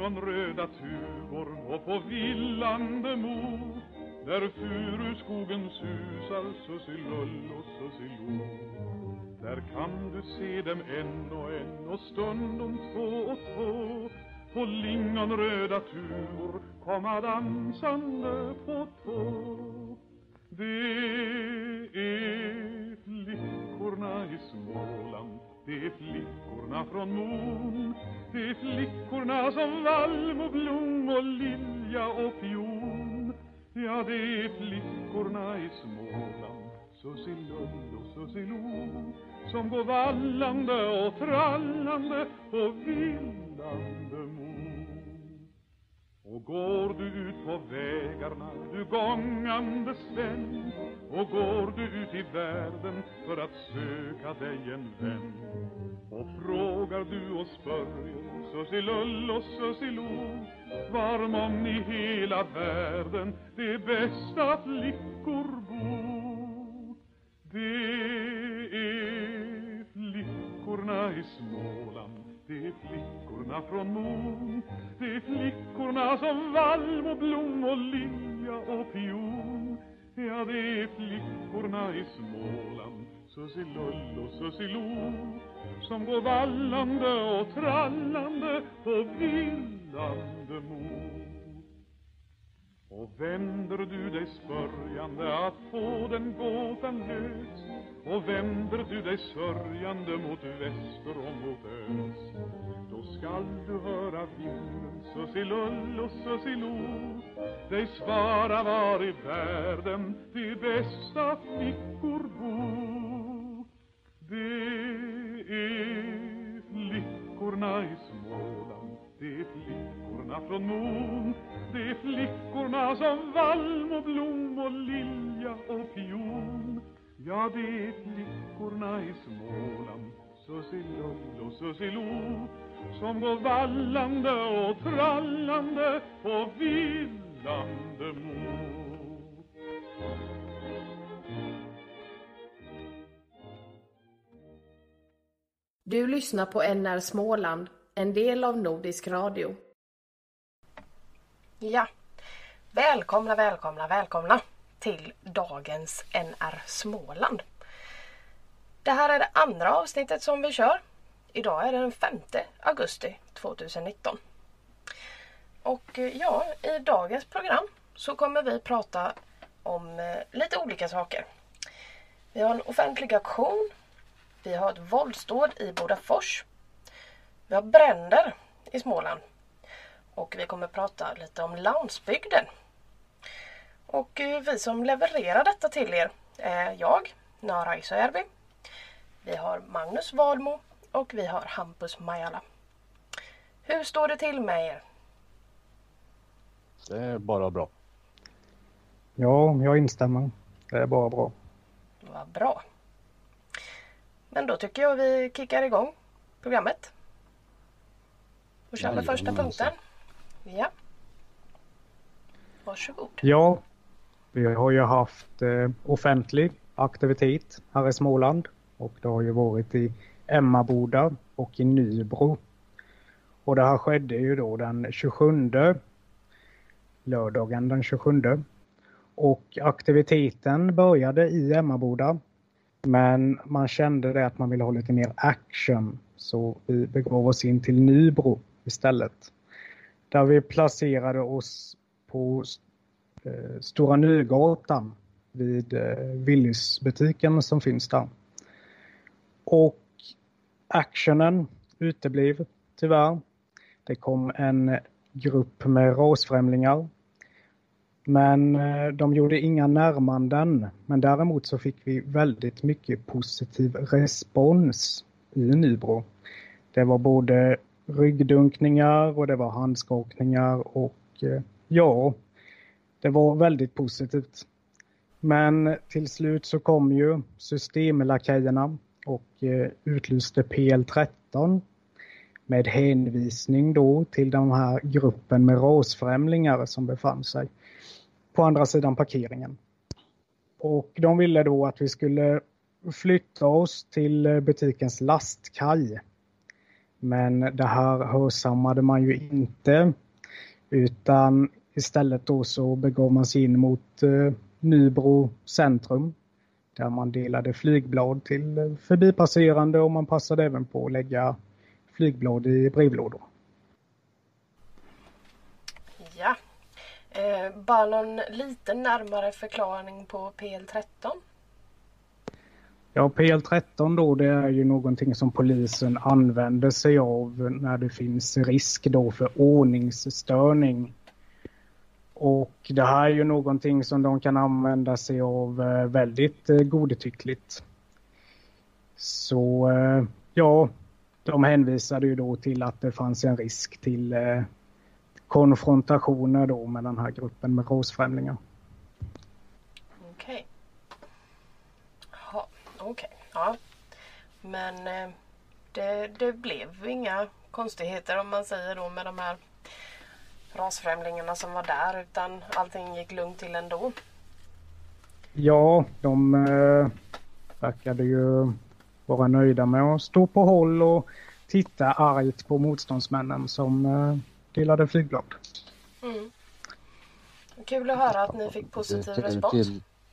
lingonröda tuvor och på villande mo, där furuskogen susar sussilull och sussilo. Där kan du se dem en och stundom två och två, på lingonröda tuvor komma dansande på tå. Det är flickorna i Småland, det är flickorna från Mon, det är flickorna som valm och blom och lilja och pion. Ja, det är flickorna i Småland, sussilull och sussilo, som går vallande och trallande på villande mo. Och går du ut på vägarna, du gångande Sven, och går du ut i världen för att söka dig en vän, och frågar du och spörjer sussilull och sussilo, var om i hela världen de bästa flickor bor. Det är flickorna i Småland, det är flickorna från Mon, det är flickorna som valm och blom och lilja och pion. Ja, det är flickorna i Småland, sussilull och sussilo, som går vallande och trallande på villande mo. Och vänder du dig spörjande att få den gåtan lös, och vänder du dig sörjande mot väster och mot öst, då skall du höra vinden sussilull och sussilo dig svara var i världen de bästa flickor bor. Det är flickorna i Småland, det är flickorna från Mon, det är flickorna som valm och blom och lilja och pion. Ja, det är flickorna i Småland, sussilull och sussilo, som går vallande och trallande på villande mo. Du lyssnar på NR Småland, en del av Nordisk Radio. Ja, välkomna till dagens NR Småland. Det här är det andra avsnittet som vi kör. Idag är det den 5 augusti 2019. Och ja, i dagens program så kommer vi prata om lite olika saker. Vi har en offentlig auktion, vi har ett våldsdåd i Bodafors, vi har bränder i Småland och vi kommer prata lite om landsbygden. Och vi som levererar detta till er är jag, Nara Isojärvi, vi har Magnus Valmo och vi har Hampus Majala. Hur står det till med er? Det är bara bra. Ja, jag instämmer. Det är bara bra. Vad bra. Men då tycker jag vi kickar igång programmet. Och kör med första punkten. Ja. Varsågod. Ja, vi har ju haft offentlig aktivitet här i Småland. Och det har ju varit i Emmaboda och i Nybro. Och det här skedde ju då den 27, lördagen den 27. Och aktiviteten började i Emmaboda. Men man kände det att man ville ha lite mer action. Så vi begav oss in till Nybro istället. Där vi placerade oss på Stora Nygatan vid Willys-butiken som finns där. Och actionen uteblev tyvärr. Det kom en grupp med rasfrämlingar. Men de gjorde inga närmanden. Men däremot så fick vi väldigt mycket positiv respons i Nybro. Det var både ryggdunkningar och det var handskakningar och ja, det var väldigt positivt. Men till slut så kom ju systemlakajerna och utlyste PL13 med hänvisning då till den här gruppen med rasfrämlingar som befann sig på andra sidan parkeringen. Och de ville då att vi skulle flytta oss till butikens lastkaj. Men det här hörsammade man ju inte, utan istället då så begav man sig in mot Nybro centrum, där man delade flygblad till förbipasserande och man passade även på att lägga flygblad i brevlådor. Ja, bara någon lite närmare förklaring på PL13? Ja, PL13 då, det är ju någonting som polisen använder sig av när det finns risk då för ordningsstörning. Och det här är ju någonting som de kan använda sig av väldigt godtyckligt. Så ja, de hänvisade ju då till att det fanns en risk till konfrontationer då med den här gruppen med rasfrämlingar. Okej. Ja, okej. Ja. Men det blev inga konstigheter om man säger då med de här rasfrämlingarna som var där, utan allting gick lugnt till ändå. Ja, de verkade ju vara nöjda med att stå på håll och titta argt på motståndsmännen som delade flygblad. Mm. Kul att höra att ni fick positiv respons.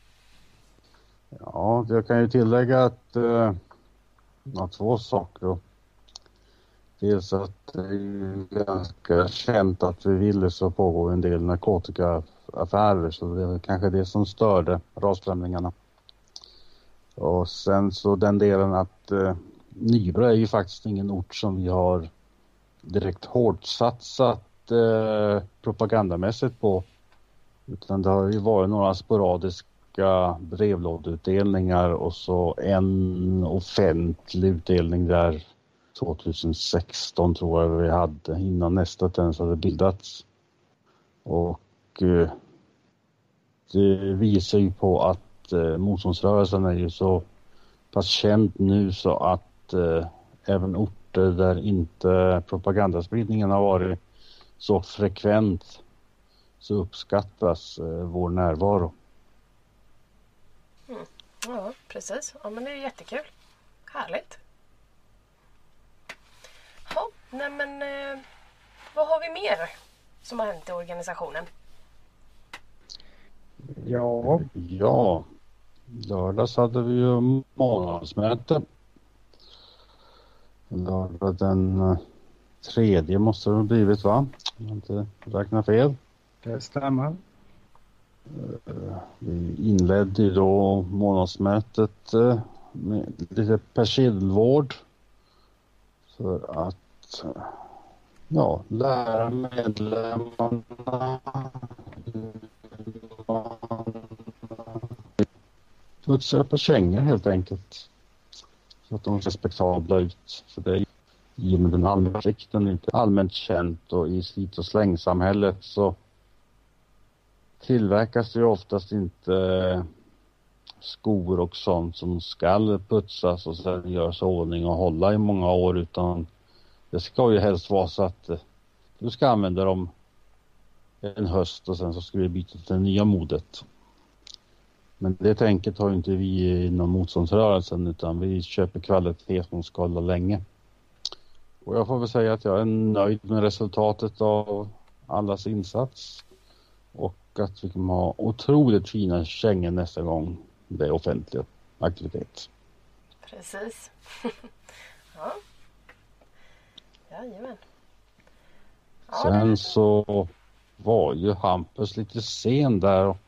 Ja, jag kan ju tillägga att två saker då. Dels att det är ganska känt att vi ville så pågår en del narkotikaaffärer, så det är kanske det som störde rasfrämlingarna. Och sen så den delen att Nybro är ju faktiskt ingen ort som vi har direkt hårt satsat propagandamässigt på, utan det har ju varit några sporadiska brevlådeutdelningar och så en offentlig utdelning där 2016 tror jag vi hade, innan nästa ens hade bildats. Och det visar ju på att motståndsrörelsen är ju så pass känd nu så att även orter där inte propagandaspridningen har varit så frekvent så uppskattas vår närvaro. Mm. Ja, precis. Ja, men det är jättekul. Härligt. Ja, nej men vad har vi mer som har hänt i organisationen? Ja, lördags hade vi ju månadsmöte. Lördag den 3 måste det ha blivit, va? Om jag inte räknar fel. det stämmer. Vi inledde ju då månadsmötet med lite persillvård för att lära medlemmarna putsa på kängor helt enkelt, så att de ser respektabla ut. För det är i och med den allmänna rikten inte allmänt känt, och i slit- och slängsamhället så tillverkas det ju oftast inte skor och sånt som ska putsas och sen görs ordning och hålla i många år, utan det ska ju helst vara så att du ska använda dem en höst och sen så ska vi byta till det nya modet. Men det tänket har ju inte vi inom motståndsrörelsen, utan vi köper kvalitet som ska hålla länge. Och jag får väl säga att jag är nöjd med resultatet av allas insats. Och att vi kommer ha otroligt fina kängor nästa gång det är offentlig aktivitet. Precis. Ja. Jajamän. Ja, sen så var ju Hampus lite sen där, och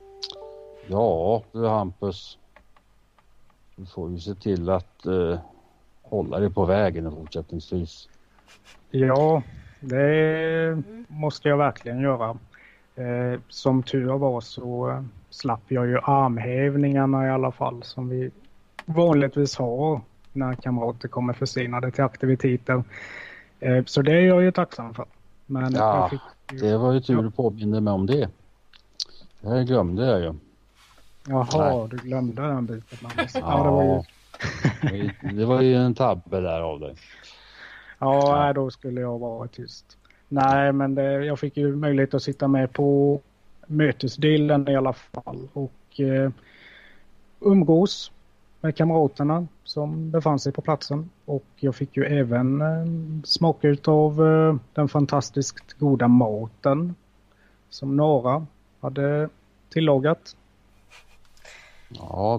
Hampus, du får ju se till att hålla dig på vägen fortsättningsvis. Ja, det måste jag verkligen göra. Som tur var så slapp jag ju armhävningarna i alla fall, som vi vanligtvis har när kamrater kommer försenade till aktiviteter. Så det är jag ju tacksam för. Men ja, det var ju tur du påminner mig om det. Det glömde jag ju. Jaha, Nej. Du glömde den biten. Ja, det var ju en tabbe där av dig. Ja, då skulle jag vara tyst. Nej, men jag fick ju möjlighet att sitta med på mötesdelen i alla fall och umgås med kamraterna som befann sig på platsen. Och jag fick ju även smaka ut av den fantastiskt goda maten som Nora hade tillagat. Ja,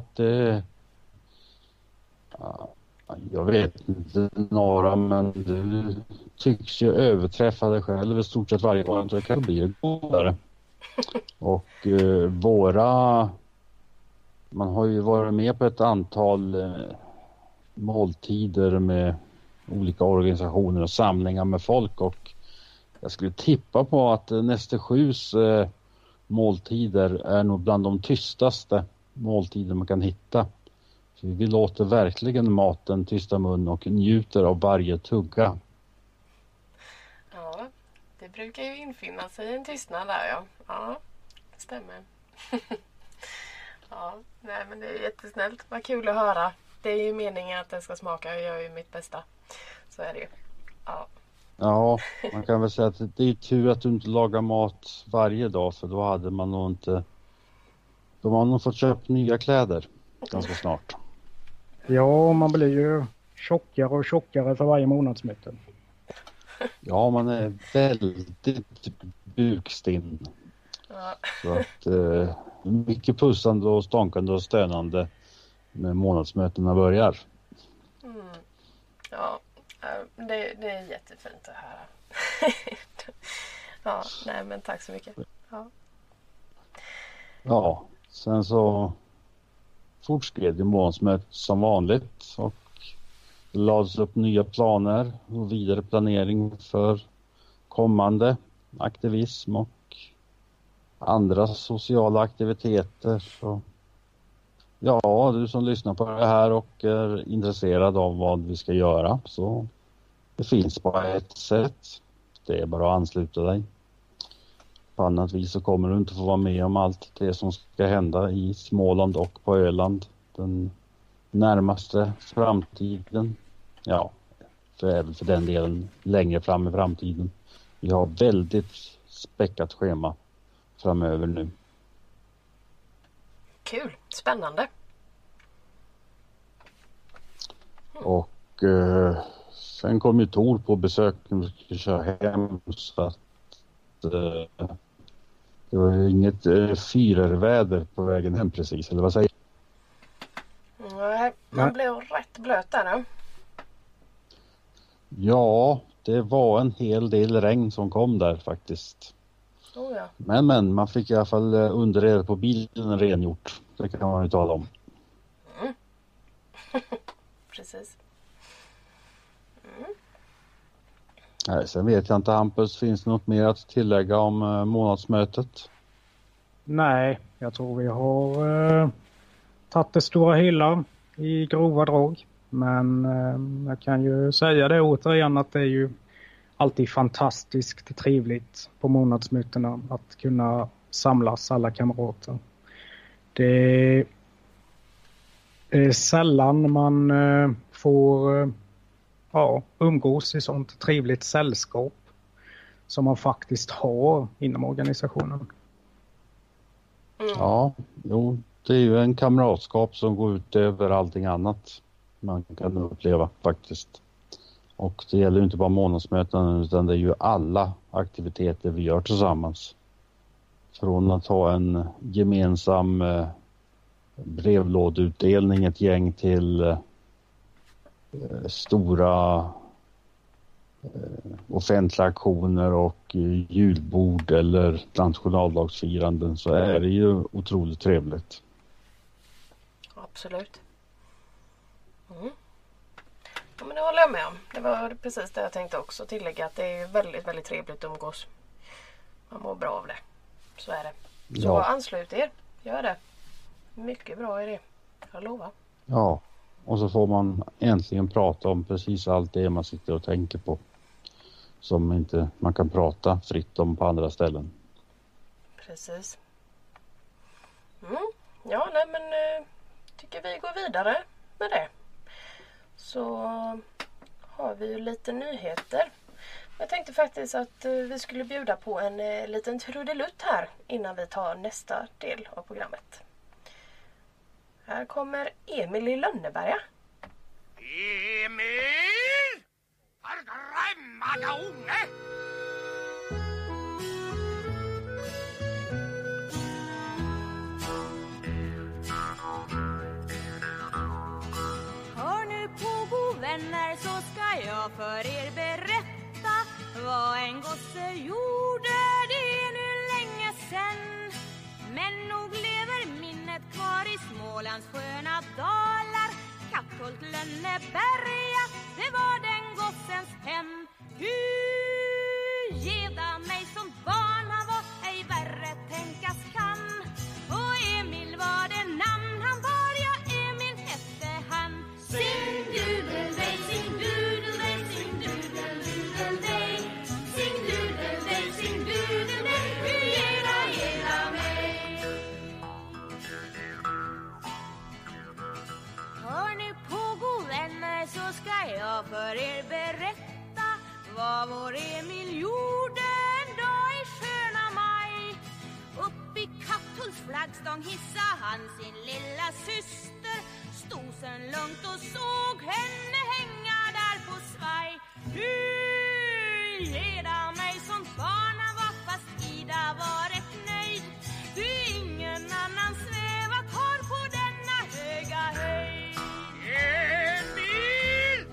jag vet inte Nora, men du tycks ju överträffa dig själv i stort sett varje gång. Så det kan bli godare. Och man har ju varit med på ett antal måltider med olika organisationer och samlingar med folk, och jag skulle tippa på att Näste Sjus måltider är nog bland de tystaste måltider man kan hitta. Så vi låter verkligen maten tysta mun och njuter av varje tugga. Ja, det brukar ju infinna sig en tystnad där, ja. Ja, det stämmer. Ja, nej men det är jättesnällt. Vad kul att höra. Det är ju meningen att det ska smaka. Jag gör ju mitt bästa. Så är det ju. Ja. Ja, man kan väl säga att det är tur att du inte lagar mat varje dag, för då hade man nog inte... Då har man nog fått köpa nya kläder ganska snart. Ja, man blir ju tjockare och tjockare för varje månadsmöte. Ja, man är väldigt bukstinn. Ja. Så att mycket pussande och stånkande och stönande när månadsmötena börjar. Mm. Ja, det är jättefint att höra. Ja, nej men tack så mycket. Ja. Ja, sen så fortskred ju månadsmötet som vanligt, och det lades upp nya planer och vidare planering för kommande aktivism och andra sociala aktiviteter. Så ja, du som lyssnar på det här och är intresserad av vad vi ska göra, så det finns bara ett sätt. Det är bara att ansluta dig. På annat vis så kommer du inte få vara med om allt det som ska hända i Småland och på Öland den närmaste framtiden. Ja, för den delen längre fram i framtiden. Vi har väldigt späckat schema framöver nu. Kul, spännande. Och sen kom ju Tor på besök när vi skulle köra hem, så att det var ju inget fyrerväder på vägen hem precis, eller vad säger du? Nej, man blev rätt blöt där nu. Ja, det var en hel del regn som kom där faktiskt. Oh ja. Men man fick i alla fall underreda på bilen rengjort. Det kan man ju tala om. Mm. Precis. Mm. Nej, sen vet jag inte, Hampus, finns det något mer att tillägga om månadsmötet? Nej, jag tror vi har tagit det stora hela i grova drag. Men jag kan ju säga det återigen att det är ju alltid fantastiskt trevligt på månadsmötena att kunna samlas alla kamrater. Det är sällan man får umgås i sånt trevligt sällskap som man faktiskt har inom organisationen. Mm. Ja, jo, det är ju en kamratskap som går ut över allting annat man kan uppleva faktiskt. Och det gäller ju inte bara månadsmöten, utan det är ju alla aktiviteter vi gör tillsammans. Från att ha en gemensam brevlådutdelning, ett gäng, till stora offentliga aktioner och julbord eller nationaldagsfiranden, så är det ju otroligt trevligt. Absolut. Mm. Ja, men det håller jag med om. Det var precis det jag tänkte också tillägga, att det är väldigt, väldigt trevligt att umgås. Man mår bra av det. Så är det. Så Ja. anslut er. Gör det. Mycket bra idé. Jag lovar. Ja, och så får man äntligen prata om precis allt det man sitter och tänker på, som inte man kan prata fritt om på andra ställen. Precis. Mm. Ja, nej men tycker vi går vidare med det. Så har vi ju lite nyheter. Jag tänkte faktiskt att vi skulle bjuda på en liten trudelutt här innan vi tar nästa del av programmet. Här kommer Emil i Lönneberga. Emil! Förgrämmade unge! Hör nu på, god vänner, så ska jag för er berätta vad en gosse gjorde, det är nu länge sen. Men nog lever minnet kvar i Smålands sköna dalar. Katthult, Lönneberga, det var den gossens hem. Geda mig som barn, han var ej värre tänkas kan. Och Emil var det namn han bar, ja, Emil hette han. Sing doodle-day, sing doodle-day, sing doodle-doodle-day. Sing doodle-day, sing doodle-day, geda mig. Hör nu på, god vänner, så ska jag för er berätta vad vår Emil gjorde en dag i sköna maj. Upp i Katthults flaggstång hissa han sin lilla syster. Stod sen lugnt och såg henne hänga där på svaj. Geda mig som barn han var, fast Ida var ett nöjd. Du ingen annan svävat har på denna höga höjd. Emil!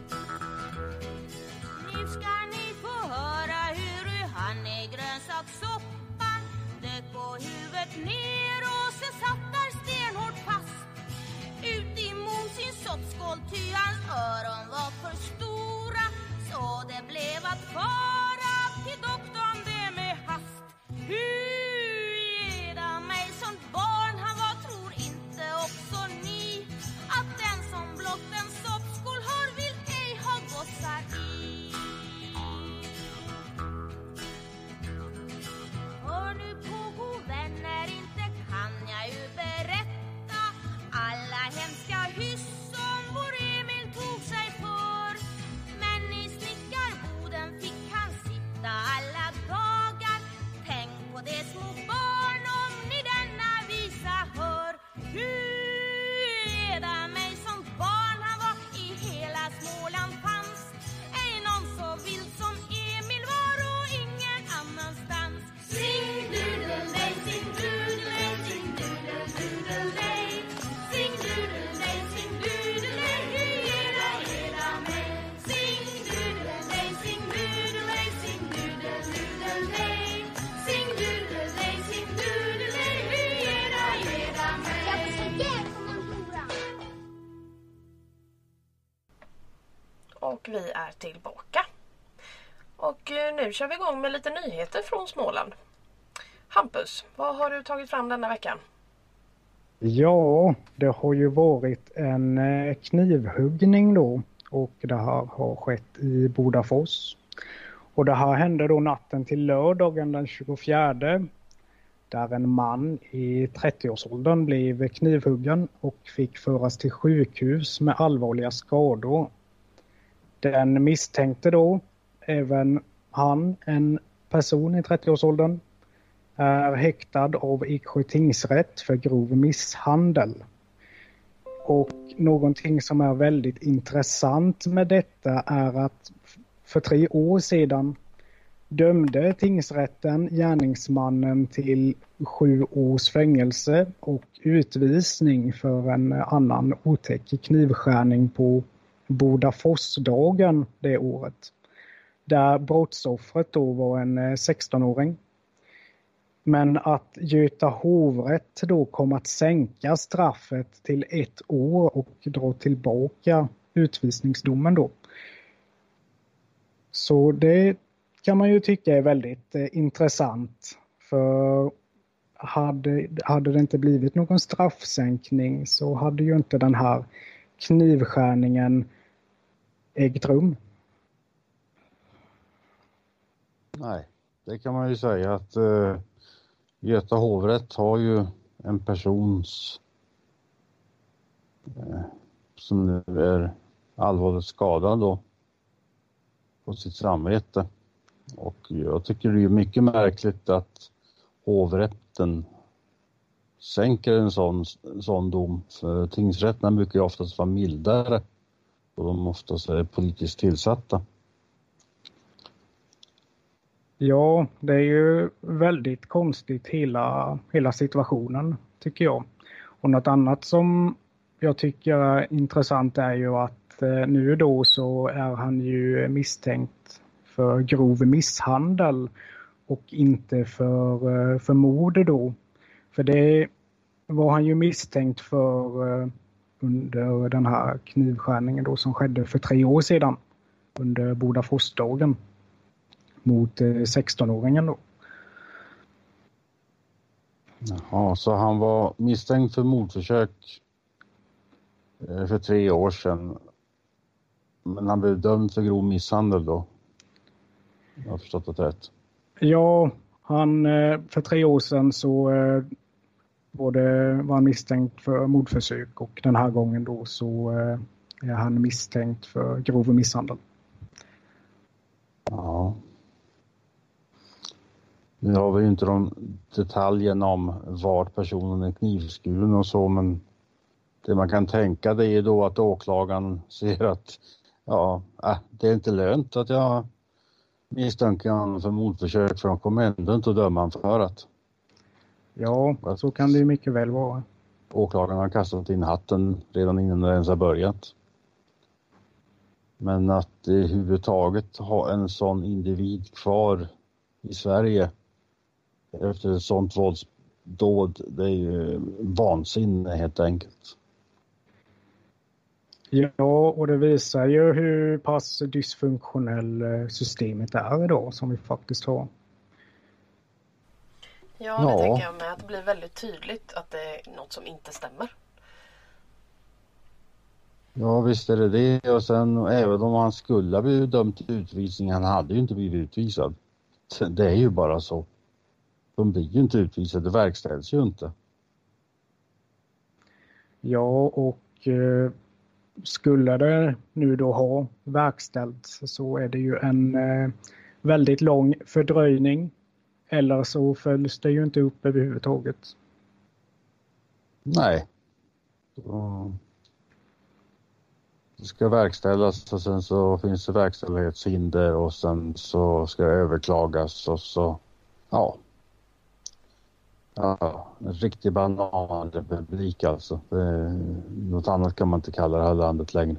Nu ska ni få höra hur han i grönsakssoppan dök på huvudet ner och sen satt där stenhårt fast. Ut emot sin soppskål, ty hans öron var för stora, så det blev att fara till doktorn det med hast. Geda mig som barn han var, tror inte också ni att den som blott en soppskål har vill ej ha gossar i. Hör nu på, god vänner, inte kan jag ju berätta alla hemska hyss som vår Emil tog sig för. Men i snickarboden fick han sitta alla dagar. Tänk på det, små barn, om ni denna visa hör. Geda mig som barn han var, i hela Småland fanns ej någon så vild som Emil var och ingen annanstans. Sing doodle-day, sing doodle-day, sing doodle-doodle-day. Sing doodle-day, sing doodle-day, geda mig. Sing doodle-day, sing doodle-day, sing doodle-doodle-day. Sing doodle-day, sing doodle-day, geda mig. Och vi är tillbaka. Och nu kör vi igång med lite nyheter från Småland. Hampus, vad har du tagit fram denna veckan? Ja, det har ju varit en knivhuggning då, och det här har skett i Bodafors. Och det här hände då natten till lördagen den 24, där en man i 30-årsåldern blev knivhuggen och fick föras till sjukhus med allvarliga skador. Den misstänkte då, även han, en person i 30-årsåldern, är häktad av Eksjö tingsrätt för grov misshandel. Och någonting som är väldigt intressant med detta är att för 3 år sedan dömde tingsrätten gärningsmannen till 7 års fängelse och utvisning för en annan otäck knivskärning på Bodaforsdagen det året. Där brottsoffret då var en 16-åring. Men att Göta hovrätt då kom att sänka straffet till 1 år och dra tillbaka utvisningsdomen då. Så det kan man ju tycka är väldigt intressant. För hade det inte blivit någon straffsänkning så hade ju inte den här knivskärningen ägt rum. Nej, det kan man ju säga att Göta hovrätt har ju en persons som nu är allvarligt skadad då på sitt samvete. Och jag tycker det är mycket märkligt att hovrätten sänker en sån dom. För tingsrätterna brukar ju oftast vara mildare och de oftast är politiskt tillsatta. Ja, det är ju väldigt konstigt hela situationen tycker jag. Och något annat som jag tycker är intressant är ju att nu då så är han ju misstänkt för grov misshandel och inte för mord då. För det var han ju misstänkt för under den här knivskärningen då som skedde för 3 år sedan under Bodaforsdagen mot 16-åringen då. Jaha, så han var misstänkt för mordförsök för 3 år sedan. Men han blev dömd för grov misshandel då. Jag har förstått det rätt. Ja, han för 3 år sedan så var han misstänkt för mordförsök och den här gången då så är han misstänkt för grov misshandel. Ja. Nu har vi ju inte de detaljerna om vart personen är knivskuren och så, men det man kan tänka det är då att åklagaren ser att det är inte lönt att jag misstänker honom för mordförsök, för de kommer ändå inte att döma honom för att. Ja, så kan det ju mycket väl vara. Åklagaren har kastat in hatten redan innan det ens har börjat. Men att överhuvudtaget ha en sån individ kvar i Sverige efter ett sånt våldsdåd, det är ju vansinne helt enkelt. Ja, och det visar ju hur pass dysfunktionell systemet är idag som vi faktiskt har. Ja, det tänker jag med. Att det blir väldigt tydligt att det är något som inte stämmer. Ja, visst är det. Och sen även om han skulle ha blivit dömd till utvisning, han hade ju inte blivit utvisad. Det är ju bara så. De blir ju inte utvisade, det verkställs ju inte. Ja, och skulle det nu då ha verkställts så är det ju en väldigt lång fördröjning. Eller så följs det ju inte upp överhuvudtaget. Nej. Det ska verkställas och sen så finns det verkställighetshinder och sen så ska det överklagas och så, en riktig bananrepublik alltså. Något annat kan man inte kalla det här landet längre.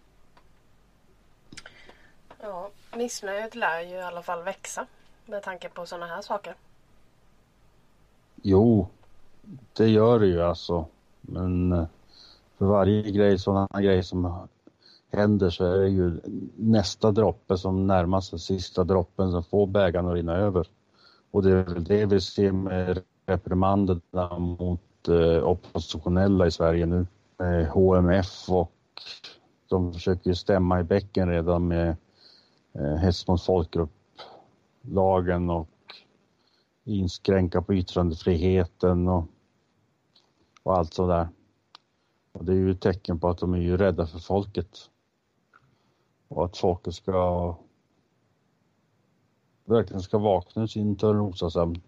Ja, missnöjet lär ju i alla fall växa med tanke på sådana här saker. Jo, det gör det ju alltså. Men för varje grej, sådana grejer som händer så är det ju nästa droppe som närmar sig sista droppen som får bägaren att rinna över. Och det är väl det vi ser med reprimanderna mot oppositionella i Sverige nu. HMF och de försöker ju stämma i bäcken redan med hets mot folkgrupplagen och inskränka på yttrandefriheten och allt sådär. Och det är ju ett tecken på att de är ju rädda för folket. Och att folket verkligen ska vakna ur sin törnrosasömn.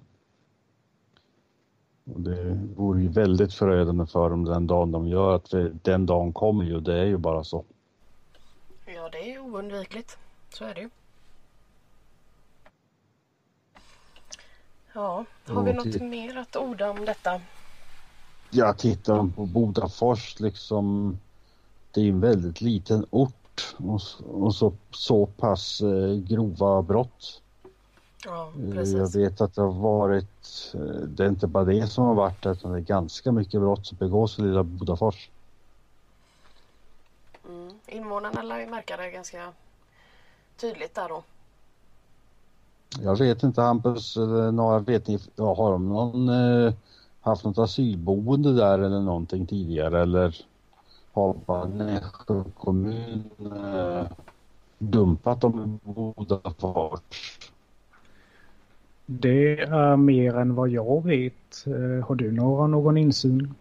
Och det vore ju väldigt förödande för dem den dagen de gör att den dagen kommer ju, det är ju bara så. Ja, det är ju oundvikligt. Så är det ju. Ja, har vi något mer att orda om detta? Jag tittar på Bodafors liksom, det är en väldigt liten ort och så pass grova brott. Ja, precis. Jag vet att det har varit, det är inte bara det som har varit utan det är ganska mycket brott som begås i lilla Bodafors. Invånarna lär ju märka det ganska tydligt där då. Jag vet inte, Hampus, har de haft något asylboende där eller någonting tidigare, eller har bara Nässjö kommun dumpat dem i Bodafors? Det är mer än vad jag vet. Har du någon insyn?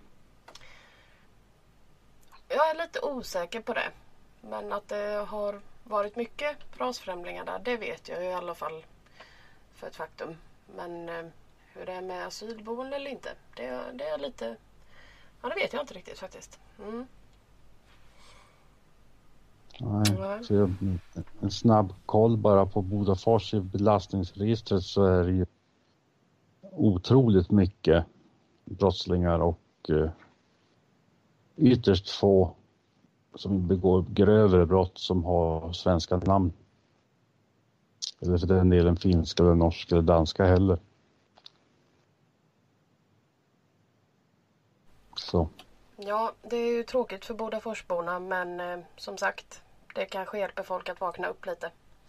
Jag är lite osäker på det. Men att det har varit mycket rasfrämlingar där, det vet jag i alla fall för ett faktum. Men hur det är med asylboende eller inte. Det är lite... Ja, det vet jag inte riktigt faktiskt. Nej, så en snabb koll bara på Bodafors i belastningsregistret, så är det ju otroligt mycket brottslingar och ytterst få som begår grövre brott som har svenska namn. Eller för den delen finska eller norska eller danska heller. Så. Ja, det är ju tråkigt för Bodaforsborna, men som sagt, det kanske hjälper folk att vakna upp lite.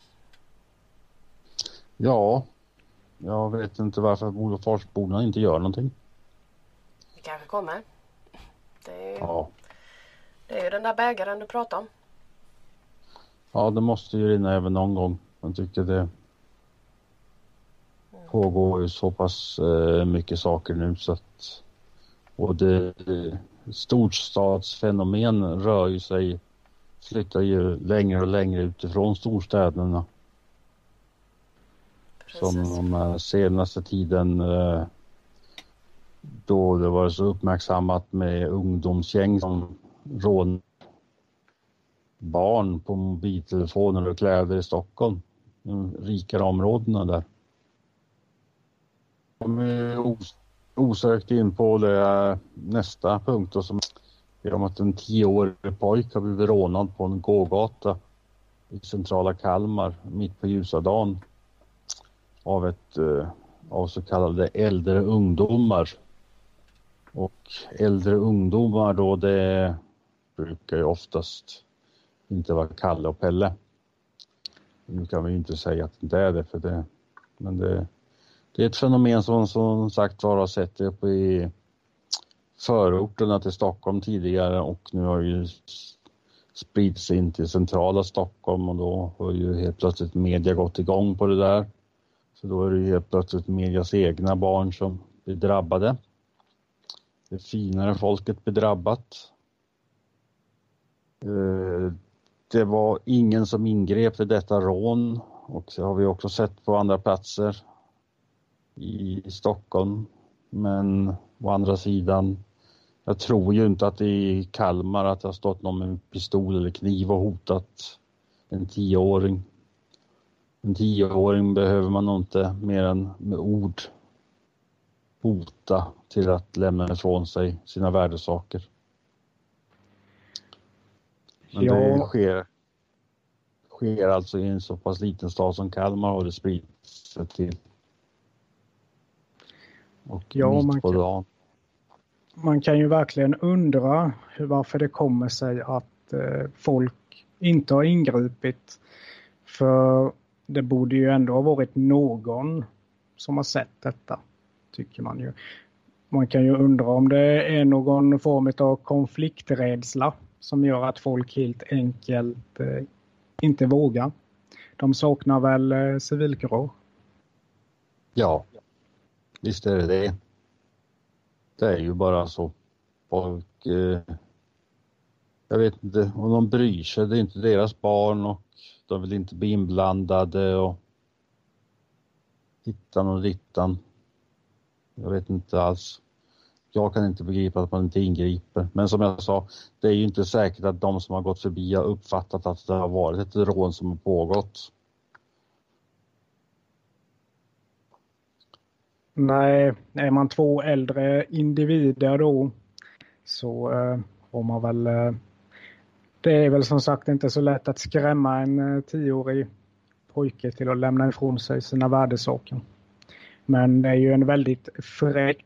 Ja, jag vet inte varför Bodaforsborna inte gör någonting. Det kanske kommer. Det är ju den där bägaren du pratar om. Ja, det måste ju rinna även någon gång. Jag tycker det pågår ju så pass mycket saker nu så att, och det storstadsfenomen rör ju sig, flyttar ju längre och längre utifrån storstäderna. Precis. Som de senaste tiden då det var så uppmärksammat med ungdomsgäng som rån barn på mobiltelefoner och kläder i Stockholm, de rikare områdena där. De är osökt in på det nästa punkt då, som är om att en 10-årig pojk har blivit rånad på en gågata i centrala Kalmar mitt på ljusa dagen av så kallade äldre ungdomar. Och äldre ungdomar då, det brukar ju oftast inte vara Kalle och Pelle. Nu kan vi inte säga att det inte är det, för det, men det är ett fenomen som sagt var har sett uppe i förorterna till Stockholm tidigare, och nu har ju spridits in till centrala Stockholm, och då har ju helt plötsligt media gått igång på det där. Så då är det ju helt plötsligt medias egna barn som blir drabbade. Det finare folket blir drabbat. Det var ingen som ingrep i detta rån, och det har vi också sett på andra platser i Stockholm. Men å andra sidan, jag tror ju inte att det i Kalmar att det har stått någon med pistol eller kniv och hotat en 10-åring. En 10-åring behöver man nog inte mer än med ord hota till att lämna ifrån sig sina värdesaker. Men det sker alltså i en så pass liten stad som Kalmar, har det spridits sig till. Och mitt på dagen. Man kan ju verkligen undra varför det kommer sig att folk inte har ingripit. För det borde ju ändå ha varit någon som har sett detta, tycker man ju. Man kan ju undra om det är någon form av konflikträdsla som gör att folk helt enkelt inte vågar. De saknar väl civilkurage. Ja, visst är det. Det är ju bara så. Folk, jag vet inte om de bryr sig. Det är inte deras barn och de vill inte bli inblandade och hittan och dittan. Jag vet inte alls. Jag kan inte begripa att man inte ingriper. Men som jag sa, det är ju inte säkert att de som har gått förbi har uppfattat att det har varit ett rån som har pågått. Nej, är man två äldre individer då så har man väl... det är väl som sagt inte så lätt att skrämma en 10-årig pojke till att lämna ifrån sig sina värdesaker. Men det är ju en väldigt fräck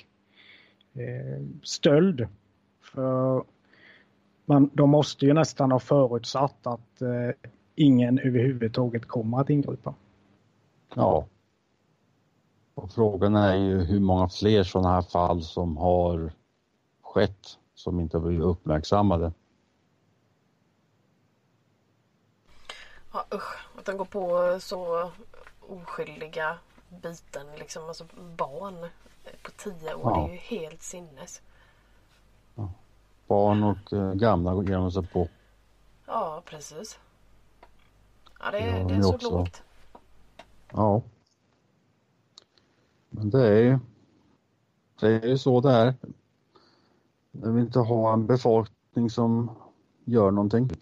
stöld. För de måste ju nästan ha förutsatt att ingen överhuvudtaget kommer att ingripa. Ja. Och frågan är ju hur många fler sådana här fall som har skett som inte har blivit uppmärksammade. Ja, usch. Att de går på så oskyldiga biten, liksom, alltså barn på 10 år, det är ju helt sinnes. Ja. Barn och gamla går igenom sig på. Ja, precis. Ja, det är så också lågt. Ja. Men det är ju så det är. Jag vill inte ha en befolkning som gör någonting.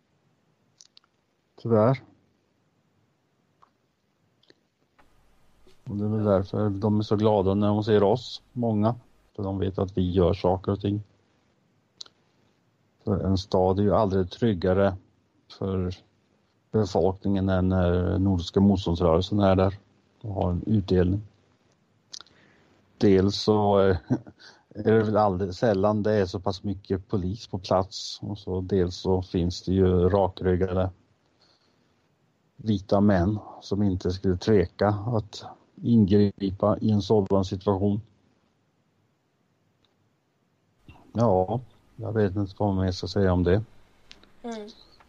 Tyvärr. Och det är väl därför de är så glada när de ser oss, många. För de vet att vi gör saker och ting. För en stad är ju aldrig tryggare för befolkningen än när Nordiska motståndsrörelsen är där och har en utdelning. Dels så är det väl aldrig sällan det är så pass mycket polis på plats. Och så dels så finns det ju rakryggade vita män som inte skulle tveka att ingripa i en sådan situation. Ja, jag vet inte vad man ska säga om det. Mm.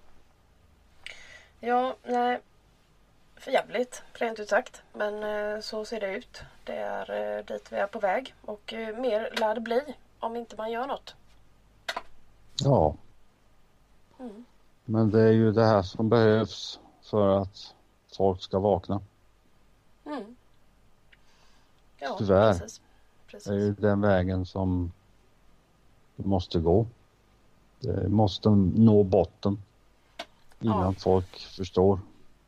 Ja, nej. För jävligt, rent ut sagt. Men så ser det ut. Det är dit vi är på väg. Och mer lär det bli om inte man gör något. Ja. Mm. Men det är ju det här som behövs för att folk ska vakna. Mm. Ja, Tyvärr. precis. Det är ju den vägen som måste gå. Det måste nå botten innan folk förstår.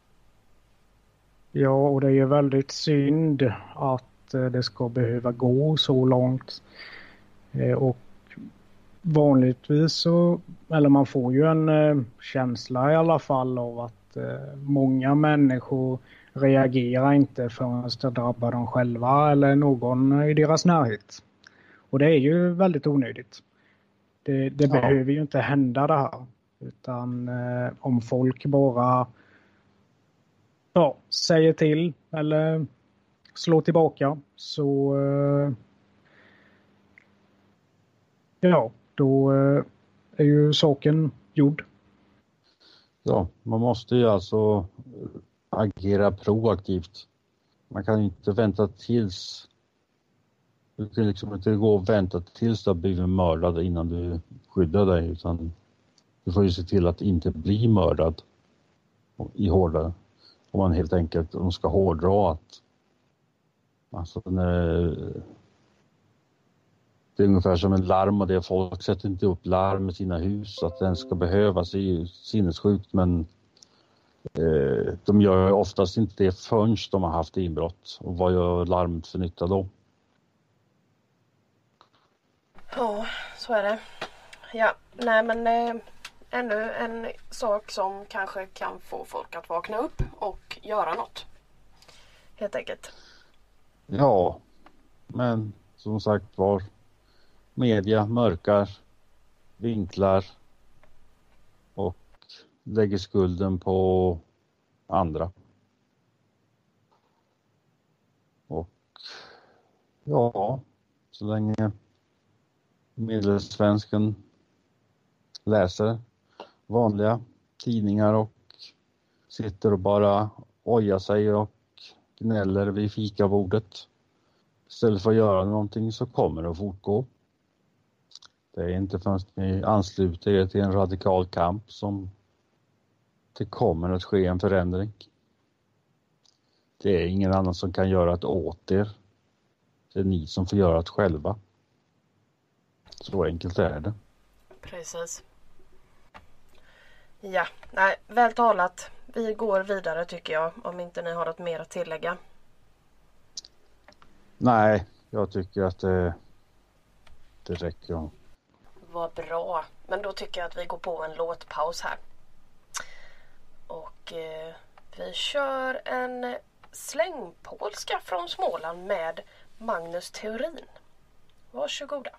Ja, och det är ju väldigt synd att det ska behöva gå så långt. Och vanligtvis så, eller man får ju en känsla i alla fall av att många människor reagerar inte förrän det drabbar dem själva eller någon i deras närhet. Och det är ju väldigt onödigt. Det behöver ju inte hända det här. Utan om folk bara säger till eller slår tillbaka så då är ju saken gjord. Ja, man måste ju alltså agera proaktivt. Man kan inte vänta tills du kan liksom inte gå och vänta tills du har blivit mördad innan du skyddar dig, utan du får ju se till att inte bli mördad i hårdare. Om man helt enkelt ska hårdra att alltså det är ungefär som en larm och det folk sätter inte upp larm i sina hus att den ska behövas är sinnessjukt, men de gör oftast inte det förrän de har haft inbrott. Och vad gör larmet för nytta då? Ja, så är det. Ja, nej men ännu en sak som kanske kan få folk att vakna upp och göra något. Helt enkelt. Ja, men som sagt var, media mörkar, vinklar och lägger skulden på andra. Och ja, så länge medelsvensken läser vanliga tidningar och sitter och bara ojar sig och gnäller vid fikabordet istället för att göra någonting, så kommer det att fortgå. Det är inte förrän vi ansluter er till en radikal kamp som det kommer att ske en förändring. Det är ingen annan som kan göra det åt er. Det är ni som får göra det själva. Så enkelt är det. Precis. Ja, nej, väl talat. Vi går vidare tycker jag, om inte ni har något mer att tillägga. Nej, jag tycker att det räcker. Vad bra. Men då tycker jag att vi går på en låtpaus här. Och vi kör en slängpolska från Småland med Magnus Theorin. Varsågoda.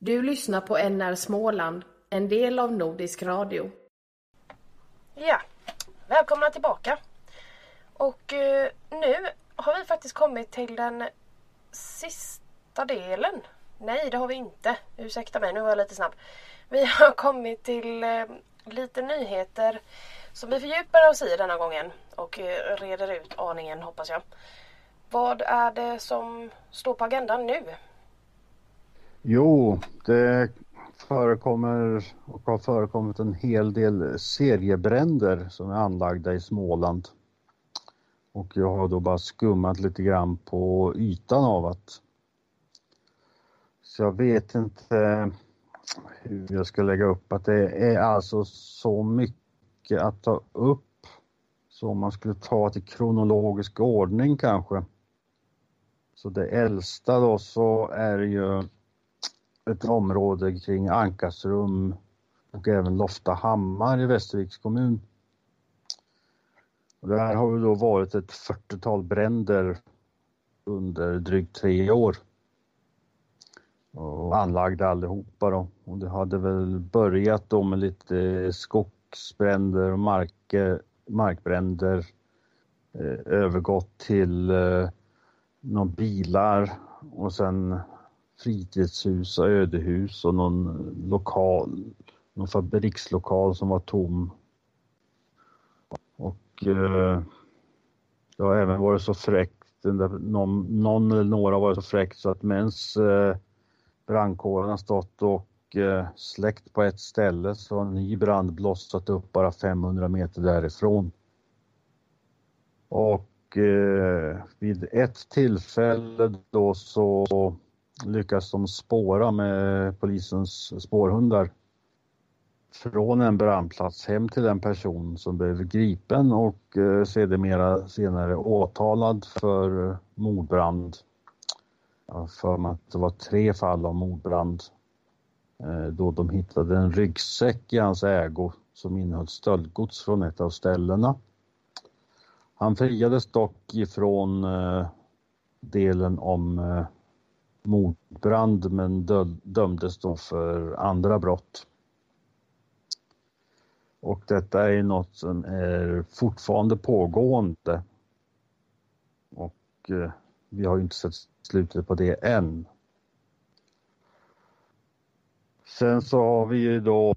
Du lyssnar på NR Småland, en del av Nordisk Radio. Ja, välkomna tillbaka. Och nu har vi faktiskt kommit till den sista delen. Nej, det har vi inte. Ursäkta mig, nu var jag lite snabb. Vi har kommit till lite nyheter som vi fördjupar oss i denna gången och reder ut aningen, hoppas jag. Vad är det som står på agendan nu? Jo, det förekommer och har förekommit en hel del seriebränder som är anlagda i Småland. Och jag har då bara skummat lite grann på ytan av att. Så jag vet inte hur jag ska lägga upp att det är alltså så mycket att ta upp. Så om man skulle ta till kronologisk ordning kanske. Så det äldsta då så är det ju ett område kring Ankarsrum och även Loftahammar i Västerviks kommun. Och det här har ju då varit ett 40-tal bränder under drygt 3 år. Och anlagda allihopa då. Och det hade väl börjat då med lite skogsbränder och markbränder. Övergått till några bilar och sen fritidshus och ödehus och någon fabrikslokal som var tom. Och det har även varit så fräckt, någon eller några har varit så fräckt så att mens brandkåren har stått och släckt på ett ställe så har en ny brand blossat upp bara 500 meter därifrån. Och vid ett tillfälle då så lyckas de spåra med polisens spårhundar från en brandplats hem till en person som blev gripen och senare åtalad för mordbrand. För att det var 3 fall av mordbrand då de hittade en ryggsäck i hans ägo som innehöll stöldgods från ett av ställena. Han friades dock ifrån delen om mordbrand men dömdes då för andra brott. Och detta är något som är fortfarande pågående. Och vi har ju inte sett slutet på det än. Sen så har vi ju då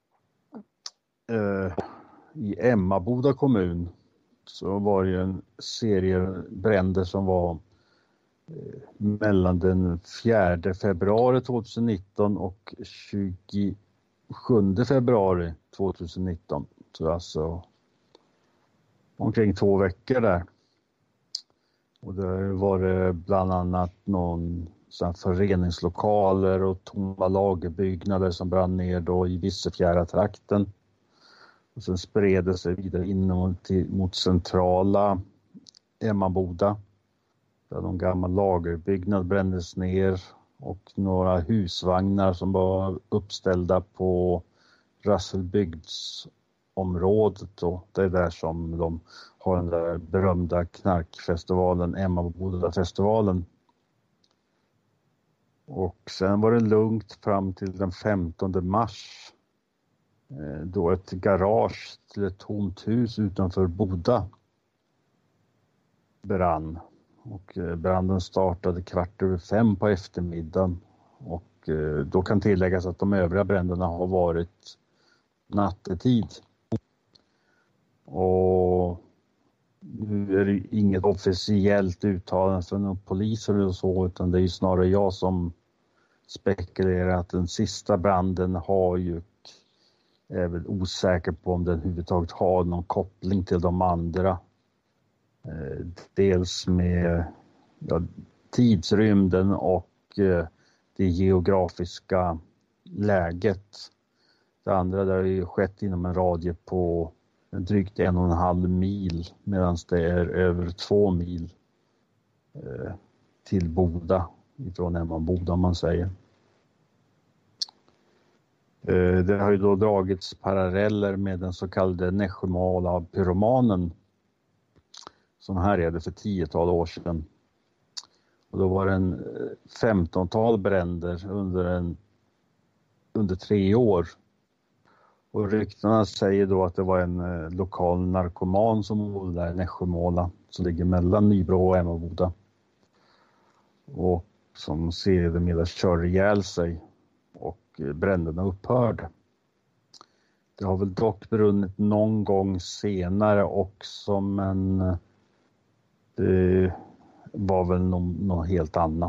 i Emmaboda kommun så var det ju en serie bränder som var mellan den 4 februari 2019 och 27 februari 2019. Så alltså omkring 2 veckor där. Och där var det bland annat någon sån föreningslokaler och tomma lagerbyggnader som brann ner då i Vissefjära-trakten. Och sen spred det sig vidare in mot centrala Emmaboda. Där någon gammal lagerbyggnad brändes ner och några husvagnar som var uppställda på Rasselbygdsområdet. Och det är där som de har den där berömda knarkfestivalen, Emmaboda-festivalen. Och sen var det lugnt fram till den 15 mars. Då ett garage till ett tomt hus utanför Boda brann. Och branden startade 4:15 på eftermiddagen. Och då kan tilläggas att de övriga bränderna har varit nattetid. Och nu är det inget officiellt uttalande från någon polis eller så, utan det är ju snarare jag som spekulerar att den sista branden har ju, är väl osäker på om den överhuvudtaget har någon koppling till de andra. Dels med tidsrymden och det geografiska läget. Det andra där har ju skett inom en radie på drygt 1,5 mil, medan det är över 2 mil till Boda, ifrån Emmaboda om man säger. Det har ju då dragits paralleller med den så kallade Nässjömåla-pyromanen som härjade för 10-tal år sedan. Och då var det en 15-tal bränder under en under 3 år. Och ryktena säger då att det var en lokal narkoman som bodde där i Nässjömåla, som ligger mellan Nybro och Emmaboda. Och som sedermera körde ihjäl sig och bränderna upphörde. Det har väl dock brunnit någon gång senare också, men det var väl något helt annat.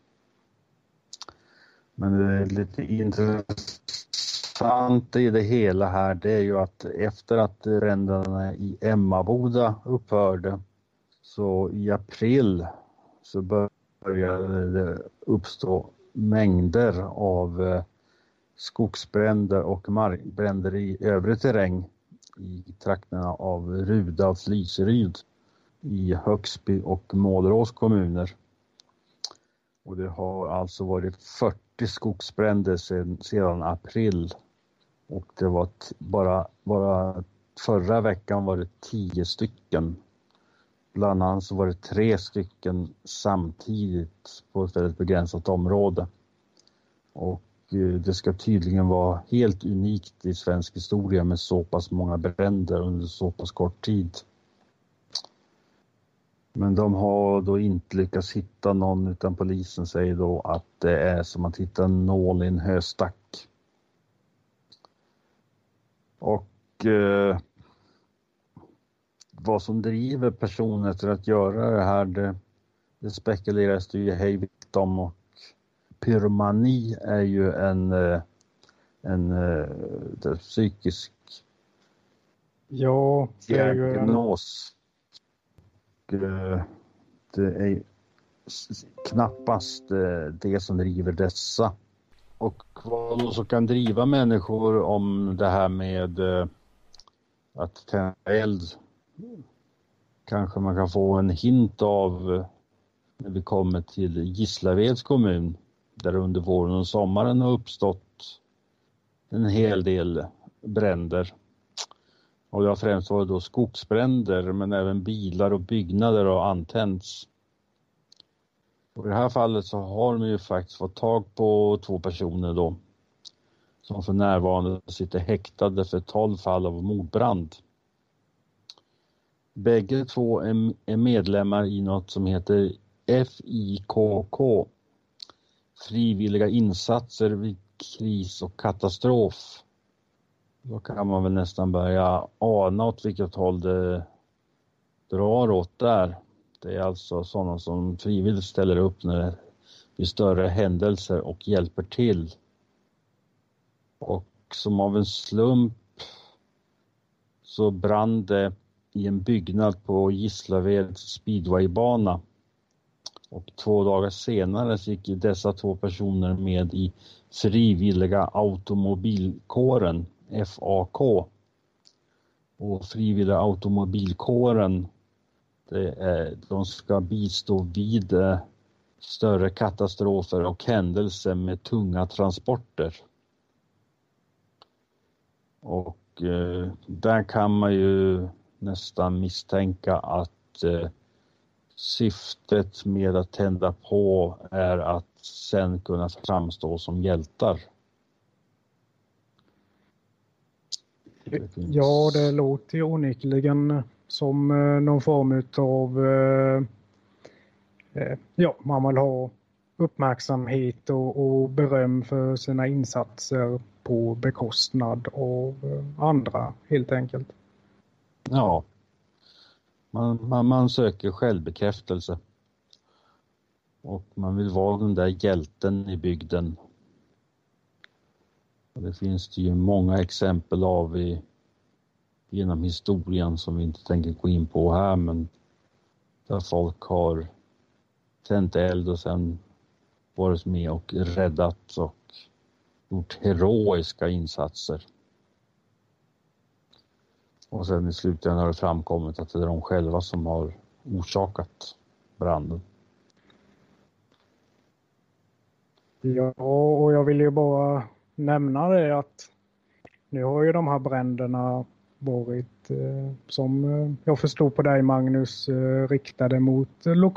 Men det är lite intressant i det hela här, det är ju att efter att bränderna i Emmaboda upphörde, så i april så började det uppstå mängder av skogsbränder och markbränder i övrig terräng i trakterna av Ruda och Fliseryd i Högsby och Målerås kommuner. Och det har alltså varit 40 skogsbränder sedan april. Och det var bara förra veckan var det 10 stycken. Bland annat så var det 3 stycken samtidigt på ett väldigt begränsat område. Och det ska tydligen vara helt unikt i svensk historia med så pass många bränder under så pass kort tid. Men de har då inte lyckats hitta någon, utan polisen säger då att det är som att hitta en nål i en höstack. Och vad som driver personer till att göra det här, det spekuleras det ju hejvilt om. Och pyromani är ju en psykisk diagnos. Det är knappast det som driver dessa. Och vad som kan driva människor om det här med att tända eld, kanske man kan få en hint av när vi kommer till Gislaveds kommun, där under våren och sommaren har uppstått en hel del bränder. Och det har främst varit då skogsbränder, men även bilar och byggnader har antänts. Och i det här fallet så har de ju faktiskt fått tag på 2 personer då, som för närvarande sitter häktade för 12 fall av mordbrand. Bägge 2 är medlemmar i något som heter FIKK, frivilliga insatser vid kris och katastrof. Då kan man väl nästan börja ana åt vilket håll det drar åt där. Det är alltså sådana som frivilligt ställer upp när det blir större händelser och hjälper till. Och som av en slump så brann det i en byggnad på Gislaveds speedwaybana. Och 2 dagar senare så gick dessa 2 personer med i frivilliga automobilkåren, FAK. Och frivilliga automobilkåren, de ska bistå vid större katastrofer och händelser med tunga transporter. Och där kan man ju nästan misstänka att syftet med att tända på är att sen kunna framstå som hjältar. Ja, det låter ju onekligen som någon form av man vill ha uppmärksamhet och beröm för sina insatser på bekostnad av andra, helt enkelt. Ja, man söker självbekräftelse. Och man vill vara den där hjälten i bygden. Och det finns det ju många exempel av genom historien som vi inte tänker gå in på här, men där folk har tänt eld och sen varit med och räddat och gjort heroiska insatser. Och sen i slutändan har det framkommit att det är de själva som har orsakat branden. Ja, och jag vill ju bara nämna det att nu har ju de här bränderna varit, som jag förstod på dig Magnus, riktade mot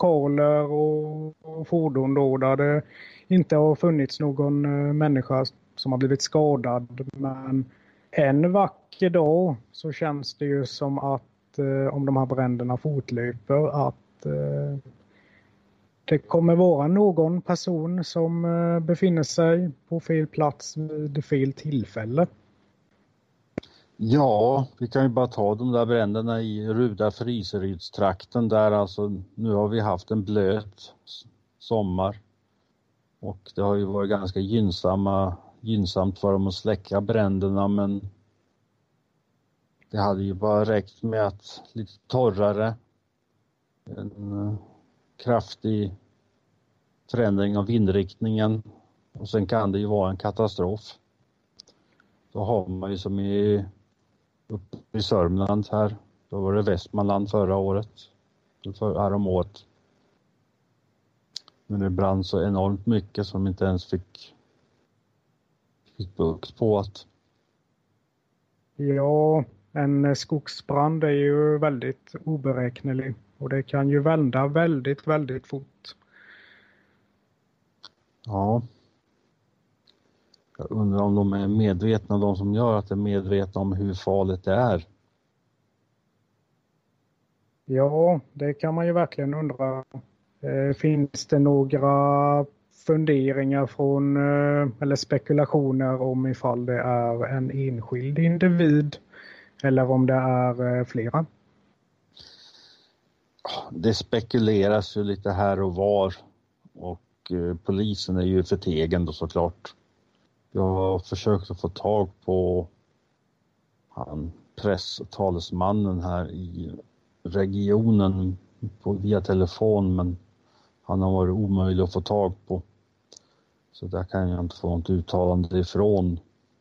lokaler och fordon då, där det inte har funnits någon människa som har blivit skadad. Men en vacker dag så känns det ju som att om de här bränderna fortlöper att det kommer vara någon person som befinner sig på fel plats vid fel tillfälle. Ja, vi kan ju bara ta de där bränderna i Ruda-Friserydstrakten där alltså nu har vi haft en blöt sommar och det har ju varit ganska gynnsamt för dem att släcka bränderna, men det hade ju bara räckt med att lite torrare, en kraftig förändring av vindriktningen och sen kan det ju vara en katastrof. Då har man ju som uppe i Sörmland här, då var det Västmanland förra året, härom året. Men det brann så enormt mycket som inte ens fick bukt på att. Ja, en skogsbrand är ju väldigt oberäknelig och det kan ju vända väldigt, väldigt fort. Ja. Jag undrar om de är medvetna, de som gör att de är medvetna om hur farligt det är. Ja, det kan man ju verkligen undra. Finns det några funderingar från eller spekulationer om ifall det är en enskild individ eller om det är flera? Det spekuleras ju lite här och var och polisen är ju förtegen då såklart. Jag har försökt att få tag på presstalesmannen här i regionen via telefon, men han har varit omöjlig att få tag på. Så där kan jag inte få något uttalande ifrån.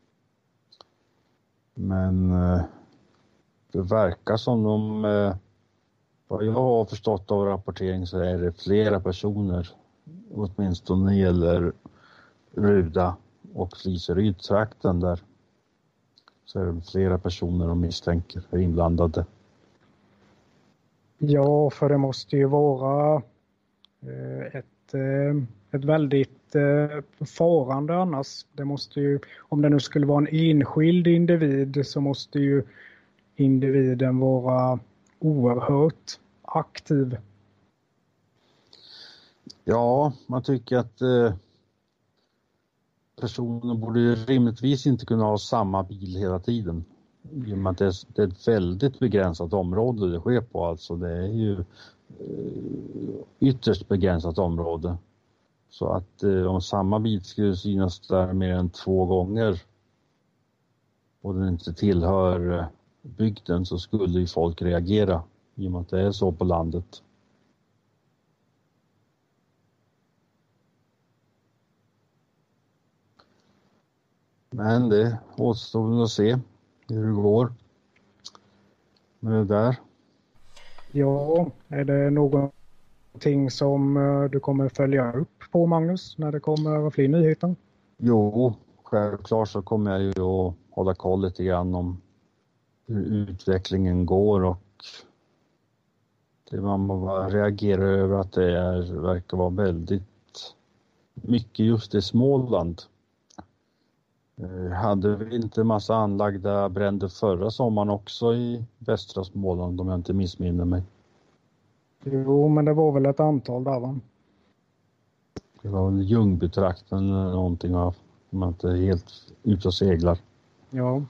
Men det verkar som vad jag har förstått av rapportering så är det flera personer, åtminstone när det gäller Ruda och Fliseryd-trakten där. Så är det flera personer de misstänker är inblandade. Ja, för det måste ju vara ett väldigt farande annars. Det måste ju, om det nu skulle vara en enskild individ så måste ju individen vara oerhört aktiv. Ja, man tycker att personen borde ju rimligtvis inte kunna ha samma bil hela tiden. I och med att det är ett väldigt begränsat område det sker på. Alltså det är ju ytterst begränsat område. Så att om samma bil skulle synas där mer än 2 gånger och den inte tillhör bygden så skulle ju folk reagera i och med att det är så på landet. Men det återstår väl att se hur det går med det där. Ja, är det någonting som du kommer följa upp på, Magnus, när det kommer fler nyheter? Jo, självklart så kommer jag ju att hålla koll lite grann om hur utvecklingen går och det man bara reagerar över att det verkar vara väldigt mycket just i Småland. Hade vi inte massa anlagda bränder förra sommaren också i västra Småland om jag inte missminner mig? Jo, men det var väl ett antal där, va? Det var väl Ljungbytrakten eller någonting av, om man inte är helt ute och seglar. Ja.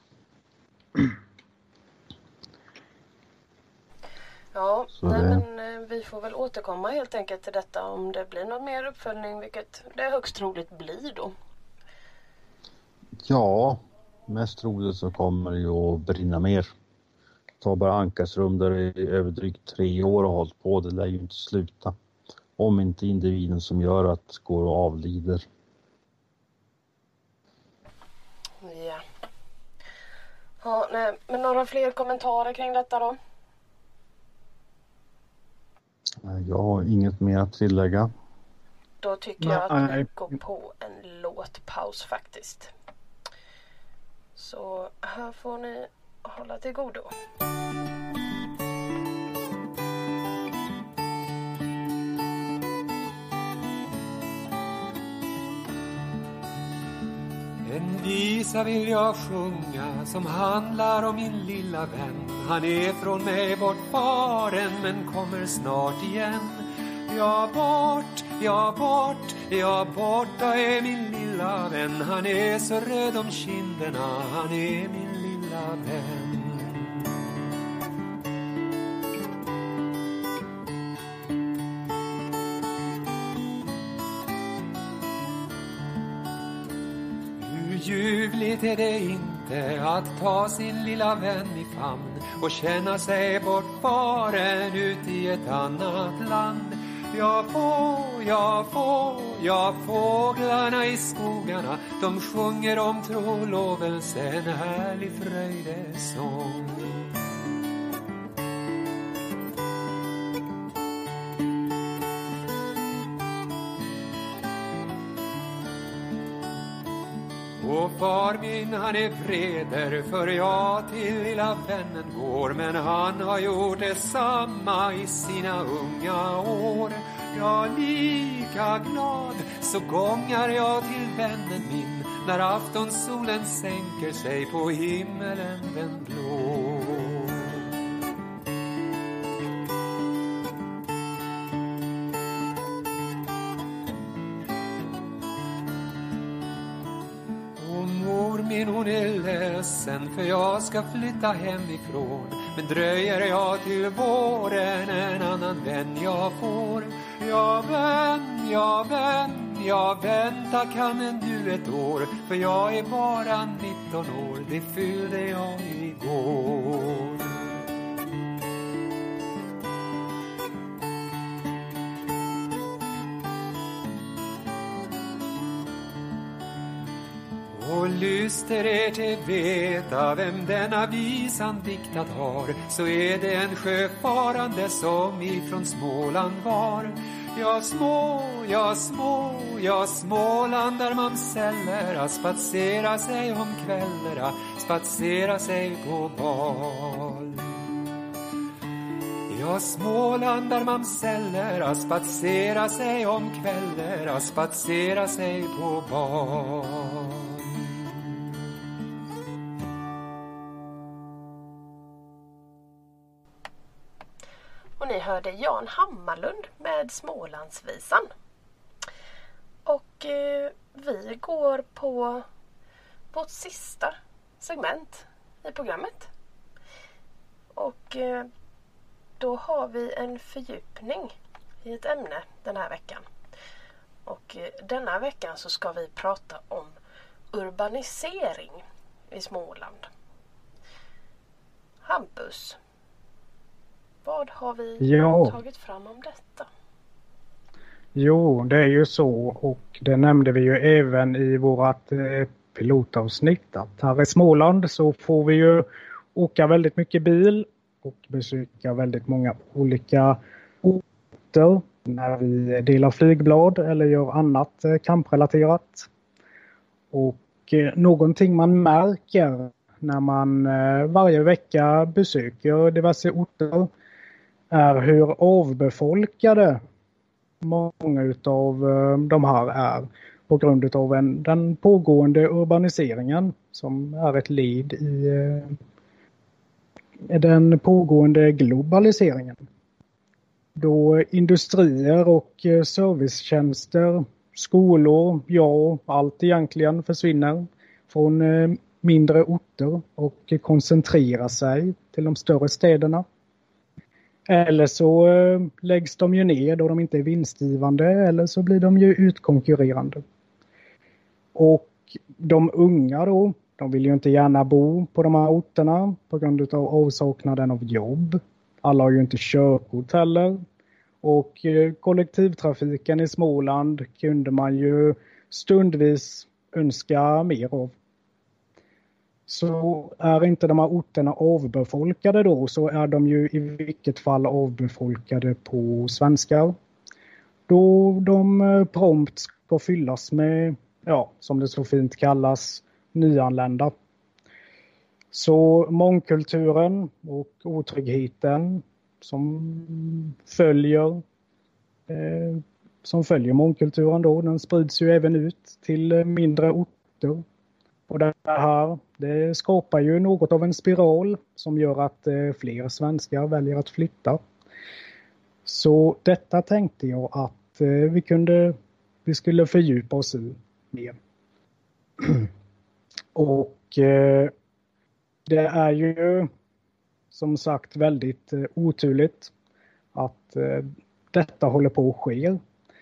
Ja, men vi får väl återkomma helt enkelt till detta om det blir någon mer uppföljning, vilket det högst troligt blir då. Ja, mest troligt så kommer det ju att brinna mer. Ta bara Ankarsrum där det är över drygt 3 år och hållit på. Det lär ju inte sluta. Om inte individen som gör att går och avlider. Ja. Ja, nej, men några fler kommentarer kring detta då? Jag har inget mer att tillägga. Då tycker jag att vi går på en låtpaus faktiskt. Så här får ni hålla till godo. En visa vill jag sjunga som handlar om min lilla vän. Han är från mig bortfaren men kommer snart igen. Ja, bort, ja, bort, ja, borta är min lilla vän. Han är så röd om kinderna, han är min lilla vän. Ljuvligt är det inte att ta sin lilla vän i famn och känna sig bortfaren ut i ett annat land. Ja, fåglarna i skogarna, de sjunger om trolovelse, en härlig fröjdesång. Och far min han är vreder för jag till lilla vännen går. Men han har gjort detsamma i sina unga år. Jag lika glad så gångar jag till vännen min när aftonsolen sänker sig på himmelen den blå. Hon är ledsen för jag ska flytta hemifrån. Men dröjer jag till våren en annan vän jag får. Ja vänta kan ännu ett år. För jag är bara 19 år, det fyllde jag igår. Och lyster er till veta vem denna visan diktat har, så är det en sjöfarande som ifrån Småland var. Ja, Småland där man säljer, spatsera sig om kvällarna, spatsera sig på bal. Ja, Småland där man säljer, spatsera sig om kvällarna, spatsera sig på bal. Och ni hörde Jan Hammarlund med Smålandsvisan. Och vi går på vårt sista segment i programmet. Och då har vi en fördjupning i ett ämne den här veckan. Och denna veckan så ska vi prata om urbanisering i Småland. Hampus, vad har vi tagit fram om detta? Jo, det är ju så, och det nämnde vi ju även i vårat pilotavsnitt, att här i Småland så får vi ju åka väldigt mycket bil och besöka väldigt många olika orter när vi delar flygblad eller gör annat kamprelaterat. Och någonting man märker när man varje vecka besöker diverse orter är hur avbefolkade många utav de här är på grund av den pågående urbaniseringen som är ett led i den pågående globaliseringen. Då industrier och servicetjänster, skolor, allt egentligen försvinner från mindre orter och koncentrerar sig till de större städerna. Eller så läggs de ju ner då de inte är vinstgivande, eller så blir de ju utkonkurrerande. Och de unga då, de vill ju inte gärna bo på de här orterna på grund av avsaknaden av jobb. Alla har ju inte körkort heller. Och kollektivtrafiken i Småland kunde man ju stundvis önska mer av. Så är inte de här orterna avbefolkade då, så är de ju i vilket fall avbefolkade på svenskar. Då de prompt ska fyllas med, som det så fint kallas, nyanlända. Så mångkulturen och otryggheten som följer mångkulturen då, den sprids ju även ut till mindre orter. Och det skapar ju något av en spiral som gör att fler svenskar väljer att flytta. Så detta tänkte jag att vi skulle fördjupa oss i mer. Och det är ju som sagt väldigt oturligt att detta håller på att ske.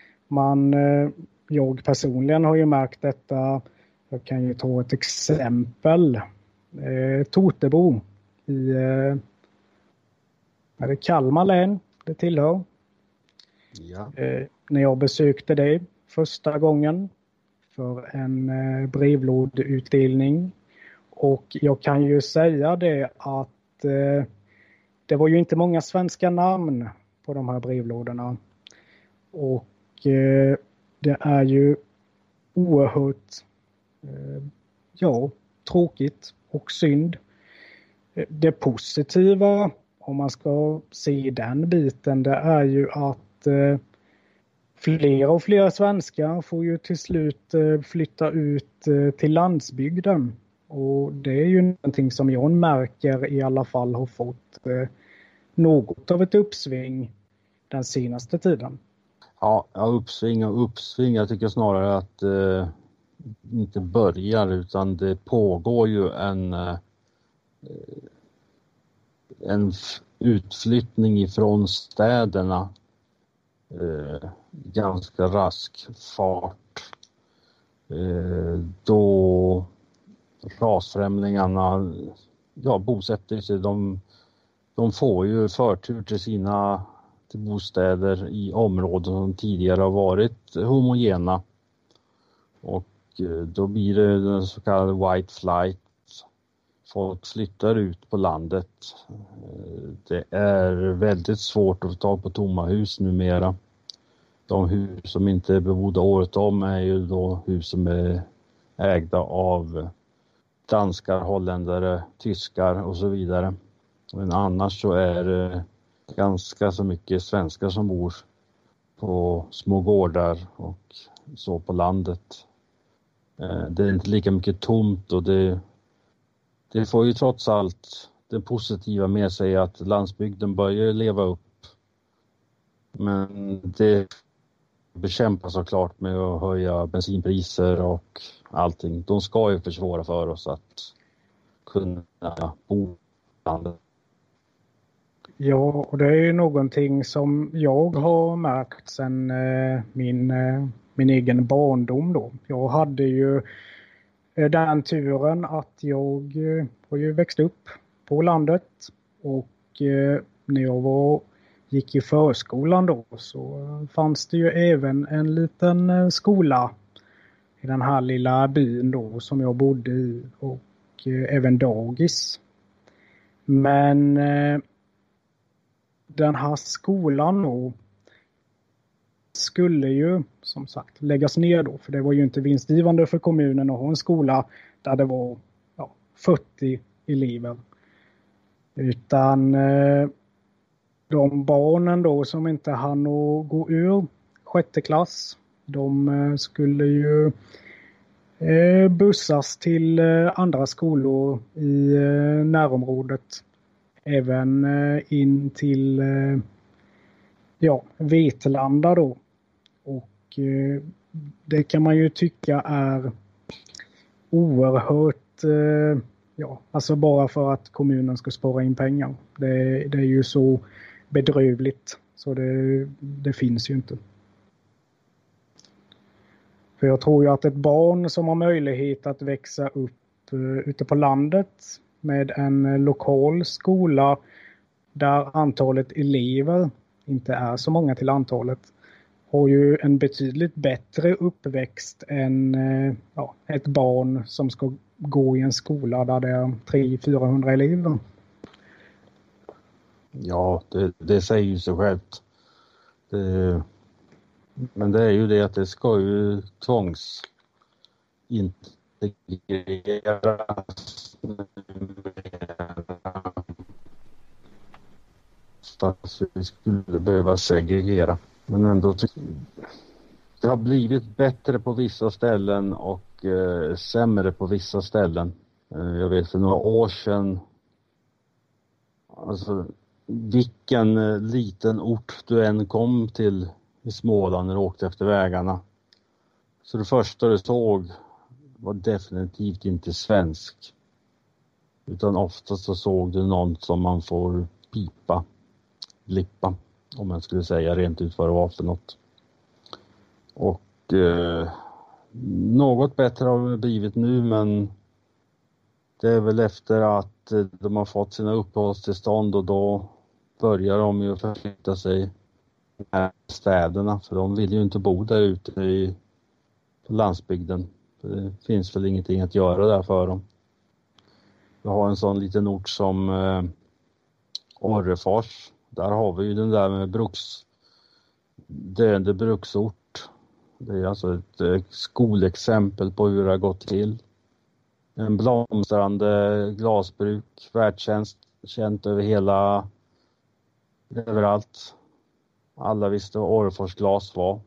Jag personligen har ju märkt detta. Jag kan ju ta ett exempel. Totebo i är det Kalmar län det tillhör. Ja. När jag besökte det första gången för en brevlådeutdelning. Och jag kan ju säga det att det var ju inte många svenska namn på de här brevlådorna. Och det är ju oerhört tråkigt och synd. Det positiva, om man ska se den biten, det är ju att fler och fler svenskar får ju till slut flytta ut till landsbygden. Och det är ju någonting som jag märker i alla fall har fått något av ett uppsving den senaste tiden. Ja, uppsving och uppsving. Jag tycker snarare att inte börjar, utan det pågår ju en utflyttning ifrån städerna ganska rask fart. Då rasfrämlingarna bosätter sig. De får ju förtur till bostäder i områden som tidigare har varit homogena. Och då blir det den så kallade white flight. Folk flyttar ut på landet. Det är väldigt svårt att få tag på tomma hus numera. De hus som inte är bebodda året om är ju då hus som är ägda av danskar, holländare, tyskar och så vidare. Men annars så är det ganska så mycket svenskar som bor på små gårdar och så på landet. Det är inte lika mycket tomt, och det får ju trots allt det positiva med sig att landsbygden börjar leva upp. Men det bekämpas såklart med att höja bensinpriser och allting. De ska ju försvåra för oss att kunna bo på landet. Ja, och det är ju någonting som jag har märkt sedan min egen barndom då. Jag hade ju den turen att jag har ju växt upp på landet, och när jag gick i förskolan då så fanns det ju även en liten skola i den här lilla byn då som jag bodde i, och även dagis. Men den här skolan då skulle ju som sagt läggas ner då, för det var ju inte vinstgivande för kommunen att ha en skola där det var 40 elever. Utan de barnen då som inte hann att gå ur 6:e klass, de skulle ju bussas till andra skolor i närområdet. Även in till Vetlanda då. Och det kan man ju tycka är oerhört, alltså bara för att kommunen ska spara in pengar. Det är ju så bedrövligt, så det finns ju inte. För jag tror ju att ett barn som har möjlighet att växa upp ute på landet med en lokal skola där antalet elever inte är så många till antalet, har ju en betydligt bättre uppväxt än ett barn som ska gå i en skola där det är 300-400 elever. Ja, det säger ju sig självt. Men det är ju det att det ska ju tvångsintegreras. Fast vi skulle behöva segregera. Men ändå det har blivit bättre på vissa ställen, och sämre på vissa ställen. Jag vet för några år sedan, alltså vilken liten ort du än kom till i Småland när du åkte efter vägarna. Så det första du såg var definitivt inte svensk. Utan oftast så såg du någon som man får blippa, om man skulle säga rent ut vad det var för något. Och något bättre har det blivit nu, men det är väl efter att de har fått sina uppehållstillstånd och då börjar de ju förflytta sig nära städerna, för de vill ju inte bo där ute på landsbygden. Det finns väl ingenting att göra där för dem. Vi har en sån liten ort som Orrefors. Där har vi ju den där med döende bruksort. Det är alltså ett skolexempel på hur det har gått till. En blomstrande glasbruk, världskänt överallt. Alla visste vad Orrefors glas var.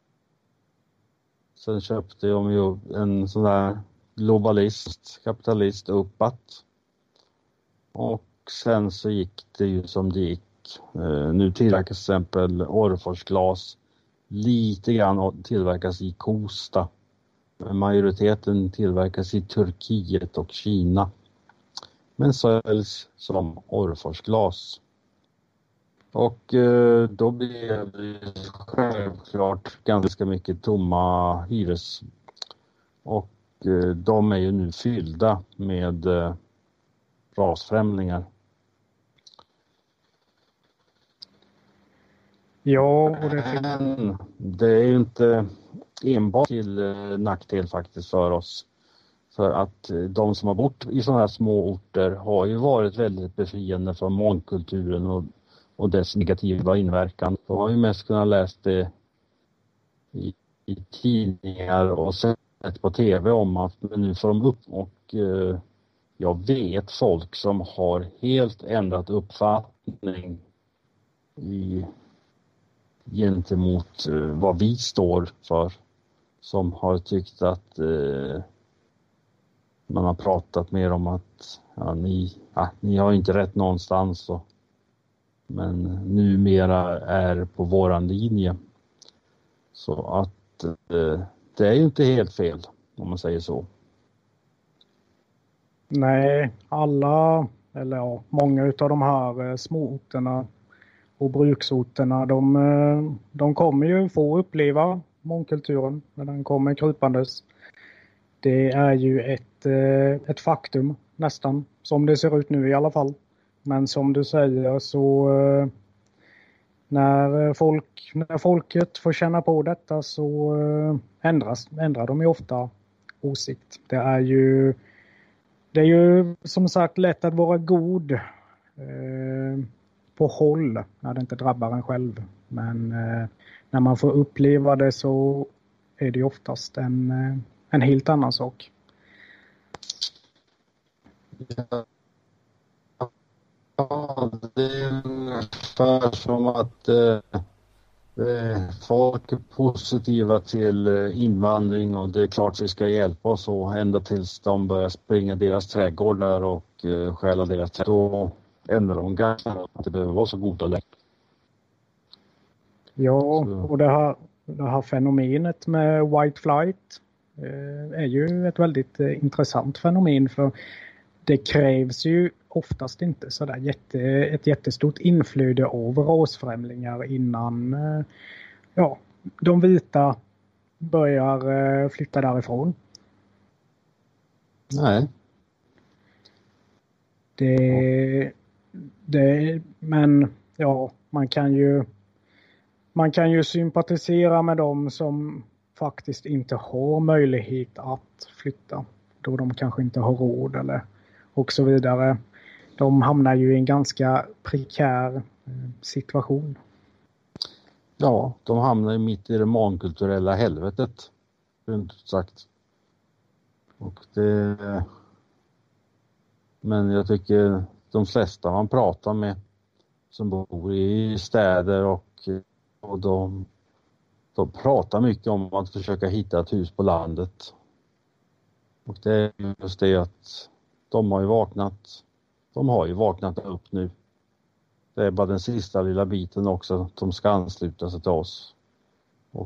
Sen köpte de ju en sån där kapitalist uppåt. Och sen så gick det ju som det gick. Nu tillverkas till exempel Orrefors glas lite grann tillverkas i Kosta. Men majoriteten tillverkas i Turkiet och Kina. Men säljs som Orrefors glas. Och då blir det självklart ganska mycket tomma hyres. Och de är ju nu fyllda med rasfrämlingar. Ja, och det är ju inte enbart till nackdel faktiskt för oss. För att de som har bott i sådana här små orter har ju varit väldigt befriande från mångkulturen och dess negativa inverkan. De har ju mest kunnat läsa det i tidningar och sett på tv om att nu får de upp. Och jag vet folk som har helt ändrat uppfattning gentemot vad vi står för. Som har tyckt att man har pratat mer om att ni har inte rätt någonstans. Men numera är på våran linje. Så att det är ju inte helt fel om man säger så. Nej, många av de här småorterna och bruksorterna, de kommer ju få uppleva mångkulturen när den kommer krypandes. Det är ju ett faktum nästan, som det ser ut nu i alla fall. Men som du säger så när folket får känna på detta så ändrar de ju ofta åsikt. Det är ju som sagt lätt att vara god på håll när det inte drabbar en själv. Men när man får uppleva det så är det oftast en helt annan sak. Ja, det är ungefär som att folk är positiva till invandring och det är klart vi ska hjälpa oss så ända tills de börjar springa deras trädgårdar och stjäla deras trädgårdar. Då ändrar de ganska att det behöver vara så goda längre. Ja, och det här fenomenet med white flight är ju ett väldigt intressant fenomen, för det krävs ju oftast inte sådär ett jättestort inflöde av rasfrämlingar innan de vita börjar flytta därifrån. Nej. Men ja, man kan ju sympatisera med dem som faktiskt inte har möjlighet att flytta, då de kanske inte har råd eller och så vidare. De hamnar ju i en ganska prekär situation. Ja, de hamnar mitt i det mångkulturella helvetet, rent sagt. Men jag tycker de flesta man pratar med som bor i städer och de pratar mycket om att försöka hitta ett hus på landet. Och det är just det att de har ju vaknat upp nu. Det är bara den sista lilla biten också, de ska ansluta sig till oss. Och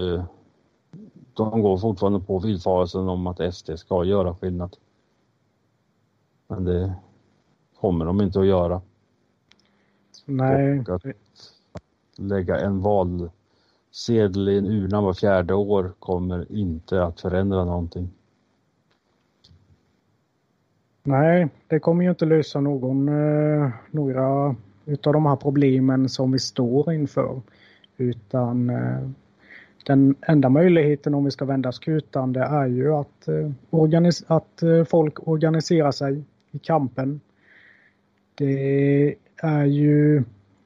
de går fortfarande på villfarelsen om att SD ska göra skillnad. Men det kommer de inte att göra. Nej. Och att lägga en valsedel i en urna var 4:e år kommer inte att förändra någonting. Nej, det kommer ju inte lösa några utav de här problemen som vi står inför. Utan den enda möjligheten om vi ska vända skutan, det är ju att folk organiserar sig i kampen. Det är ju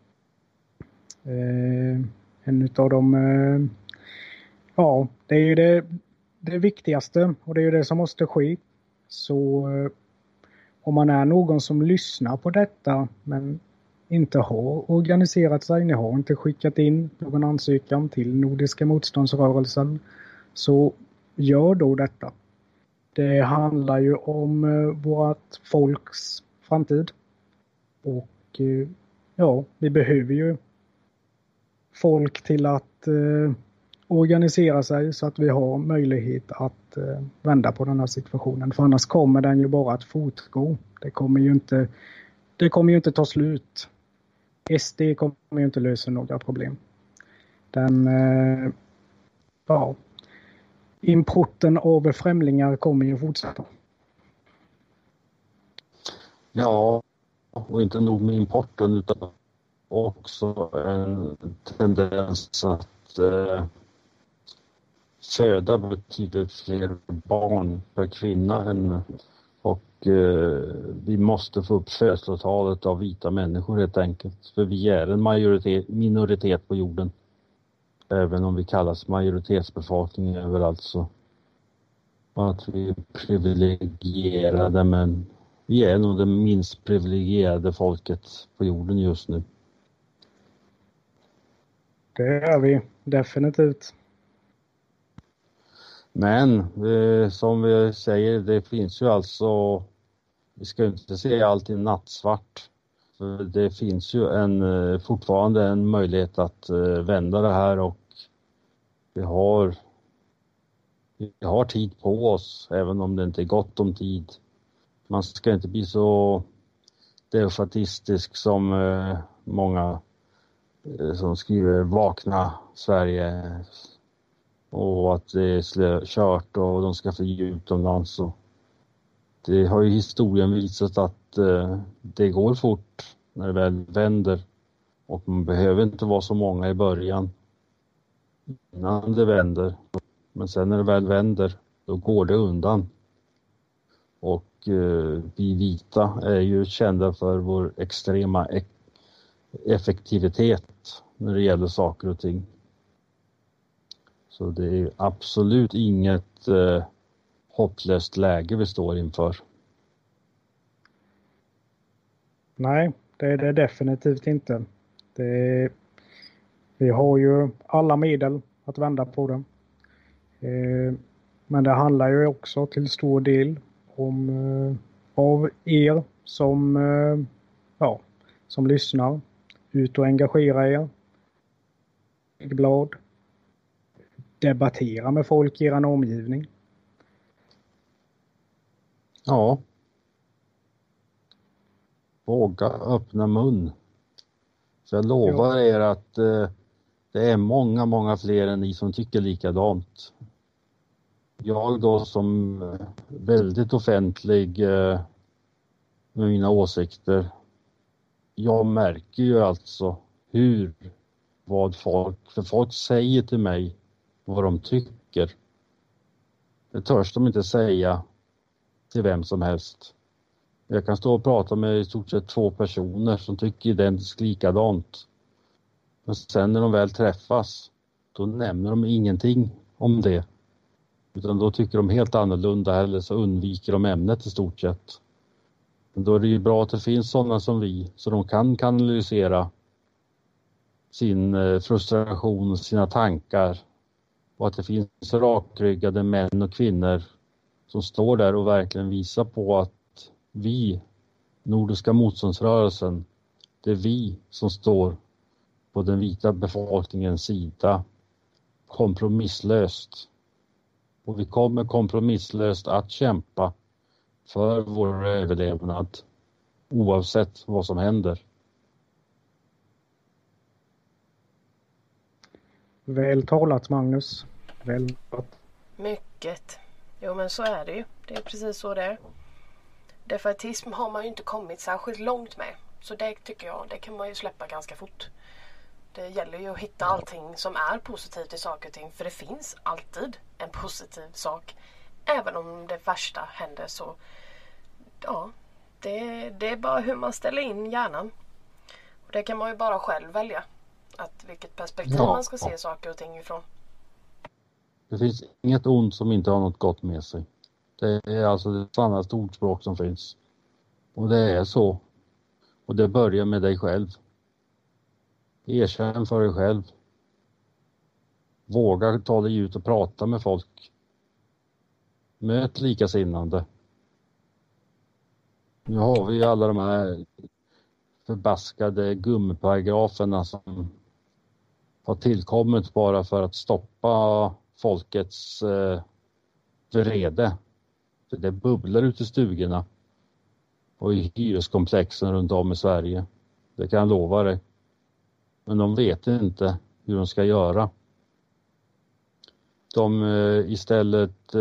en utav de det är ju det viktigaste, och det är ju det som måste ske. Så om man är någon som lyssnar på detta men inte har organiserat sig, ni har inte skickat in någon ansökan till Nordiska motståndsrörelsen, så gör då detta. Det handlar ju om vårt folks framtid. Och vi behöver ju folk till att organisera sig så att vi har möjlighet att vända på den här situationen. För annars kommer den ju bara att fortgå. Det kommer ju inte ta slut. SD kommer ju inte lösa några problem. Importen av främlingar kommer ju fortsätta. Ja, och inte nog med importen utan också en tendens att föda betydligt fler barn per kvinna och vi måste få upp födslotalet av vita människor helt enkelt. För vi är en minoritet på jorden. Även om vi kallas majoritetsbefolkning är väl alltså att vi är privilegierade, men vi är nog det minst privilegierade folket på jorden just nu. Det är vi definitivt. Men som vi säger, det finns ju alltså, vi ska inte se allt i nattsvart. För det finns ju fortfarande en möjlighet att vända det här, och vi har tid på oss, även om det inte är gott om tid. Man ska inte bli så defatistisk som många som skriver vakna Sverige och att det är kört och de ska fly utomlands. Det har ju historien visat att det går fort när det väl vänder, och man behöver inte vara så många i början innan det vänder. Men sen när det väl vänder, då går det undan. Och vi vita är ju kända för vår extrema effektivitet när det gäller saker och ting. Så det är absolut inget hopplöst läge vi står inför. Nej, det är det definitivt inte. Vi har ju alla medel att vända på det. Men det handlar ju också till stor del om av er som lyssnar. Ut och engagera er. Blad. Debattera med folk i er omgivning. Ja. Våga öppna mun. Så jag lovar er att det är många, många fler än ni som tycker likadant. Jag då som väldigt offentlig med mina åsikter. Jag märker ju alltså för folk säger till mig vad de tycker. Det törs de inte säga till vem som helst. Jag kan stå och prata med i stort sett 2 personer som tycker identiskt likadant. Men sen när de väl träffas, då nämner de ingenting om det. Utan då tycker de helt annorlunda, eller så undviker de ämnet i stort sett. Men då är det ju bra att det finns sådana som vi, så de kan kanalisera sin frustration, sina tankar. Och att det finns rakryggade män och kvinnor som står där och verkligen visar på att vi, Nordiska motståndsrörelsen, det är vi som står på den vita befolkningens sida kompromisslöst. Och vi kommer kompromisslöst att kämpa för vår överlevnad oavsett vad som händer. Väl talat, Magnus. Väl talat. Mycket. Jo, men så är det ju. Det är precis så det är. Defaitism har man ju inte kommit särskilt långt med. Så det tycker jag, det kan man ju släppa ganska fort. Det gäller ju att hitta allting som är positivt i saker och ting. För det finns alltid en positiv sak. Även om det värsta händer så... Ja, det är bara hur man ställer in hjärnan. Och det kan man ju bara själv välja. Att vilket perspektiv man ska se saker och ting ifrån. Det finns inget ont som inte har något gott med sig. Det är alltså det sannaste ordspråk som finns. Och det är så. Och det börjar med dig själv. Erkänn för dig själv. Våga ta dig ut och prata med folk. Möt likasinnande. Nu har vi alla de här förbaskade gummiparagraferna som har tillkommit bara för att stoppa folkets vrede. För det bubblar ut i stugorna och i hyreskomplexen runt om i Sverige. Det kan jag lova dig. Men de vet inte hur de ska göra. De istället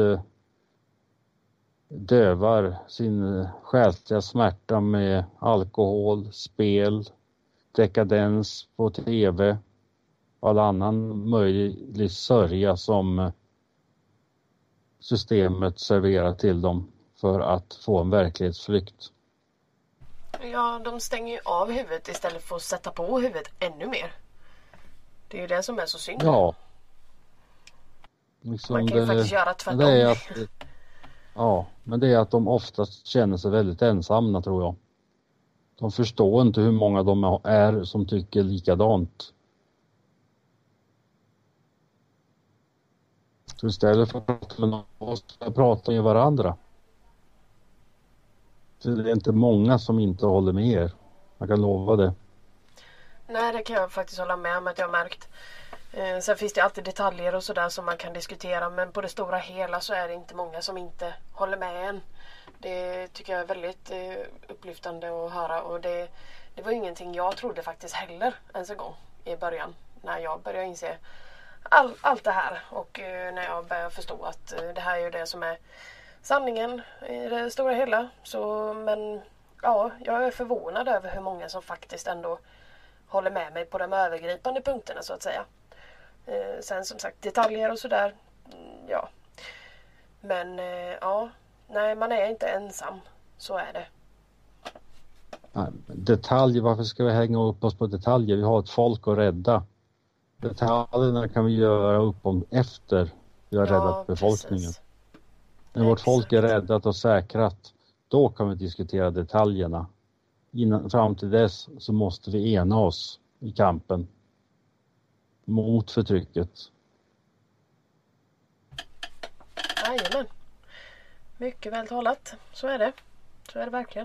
dövar sin själsliga smärta med alkohol, spel, dekadens på tv och all annan möjlig sörja som systemet serverar till dem för att få en verklighetsflykt. Ja, de stänger ju av huvudet istället för att sätta på huvudet ännu mer. Det är ju det som är så synd. Ja. Liksom man kan ju faktiskt göra tvärtom. Det är ja, men det är att de oftast känner sig väldigt ensamma, tror jag. De förstår inte hur många de är som tycker likadant. Så istället för att prata med någon så pratar med varandra. Så det är inte många som inte håller med er. Jag kan lova det. Nej, det kan jag faktiskt hålla med om att jag har märkt. Sen finns det alltid detaljer och sådär som man kan diskutera. Men på det stora hela så är det inte många som inte håller med en. Det tycker jag är väldigt upplyftande att höra. Och det var ingenting jag trodde faktiskt heller ens en gång i början. När jag började inse allt det här. Och när jag började förstå att det här är ju det som är sanningen i det stora hela. Så, men ja, jag är förvånad över hur många som faktiskt ändå håller med mig på de övergripande punkterna så att säga. Sen som sagt detaljer och sådär, ja. Men ja, nej, man är inte ensam. Så är det. Detaljer, varför ska vi hänga upp oss på detaljer? Vi har ett folk att rädda. Detaljerna kan vi göra upp om efter vi har räddat befolkningen. Precis. När vårt folk är räddat och säkrat, då kan vi diskutera detaljerna. Fram till dess så måste vi ena oss i kampen mot förtrycket. Jajamän. Mycket väl talat. Så är det. Så är det verkligen.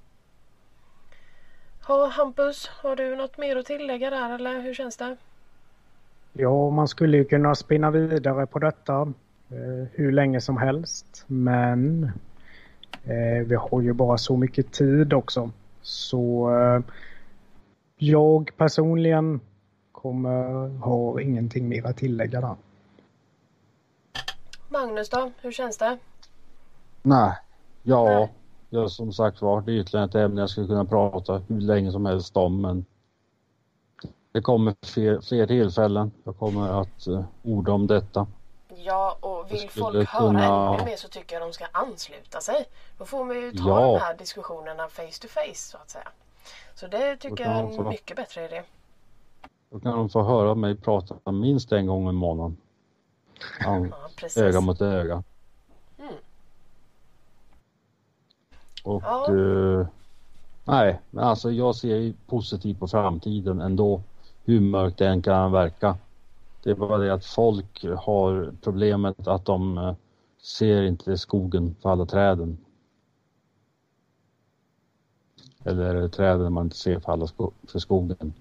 Hampus, har du något mer att tillägga där eller hur känns det? Ja, man skulle ju kunna spinna vidare på detta hur länge som helst. Men vi har ju bara så mycket tid också. Så jag personligen har ingenting mer att tillägga där. Magnus då, hur känns det? Nej, jag som sagt var, det är ytterligare ett ämne jag skulle kunna prata hur länge som helst om, men det kommer fler tillfällen. Jag kommer att orda om detta. Ja, och vill folk höra ännu mer så tycker jag de ska ansluta sig. Då får vi ju ta de här diskussionerna face to face så att säga. Så det tycker jag är en mycket bättre idé. Då kan de få höra mig prata minst en gång i månaden. Öga mot öga. Mm. Och nej, men alltså jag ser ju positivt på framtiden ändå. Hur mörkt det än kan verka. Det är bara det att folk har problemet att de ser inte skogen för alla träden. Eller är det träden man inte ser för alla för skogen?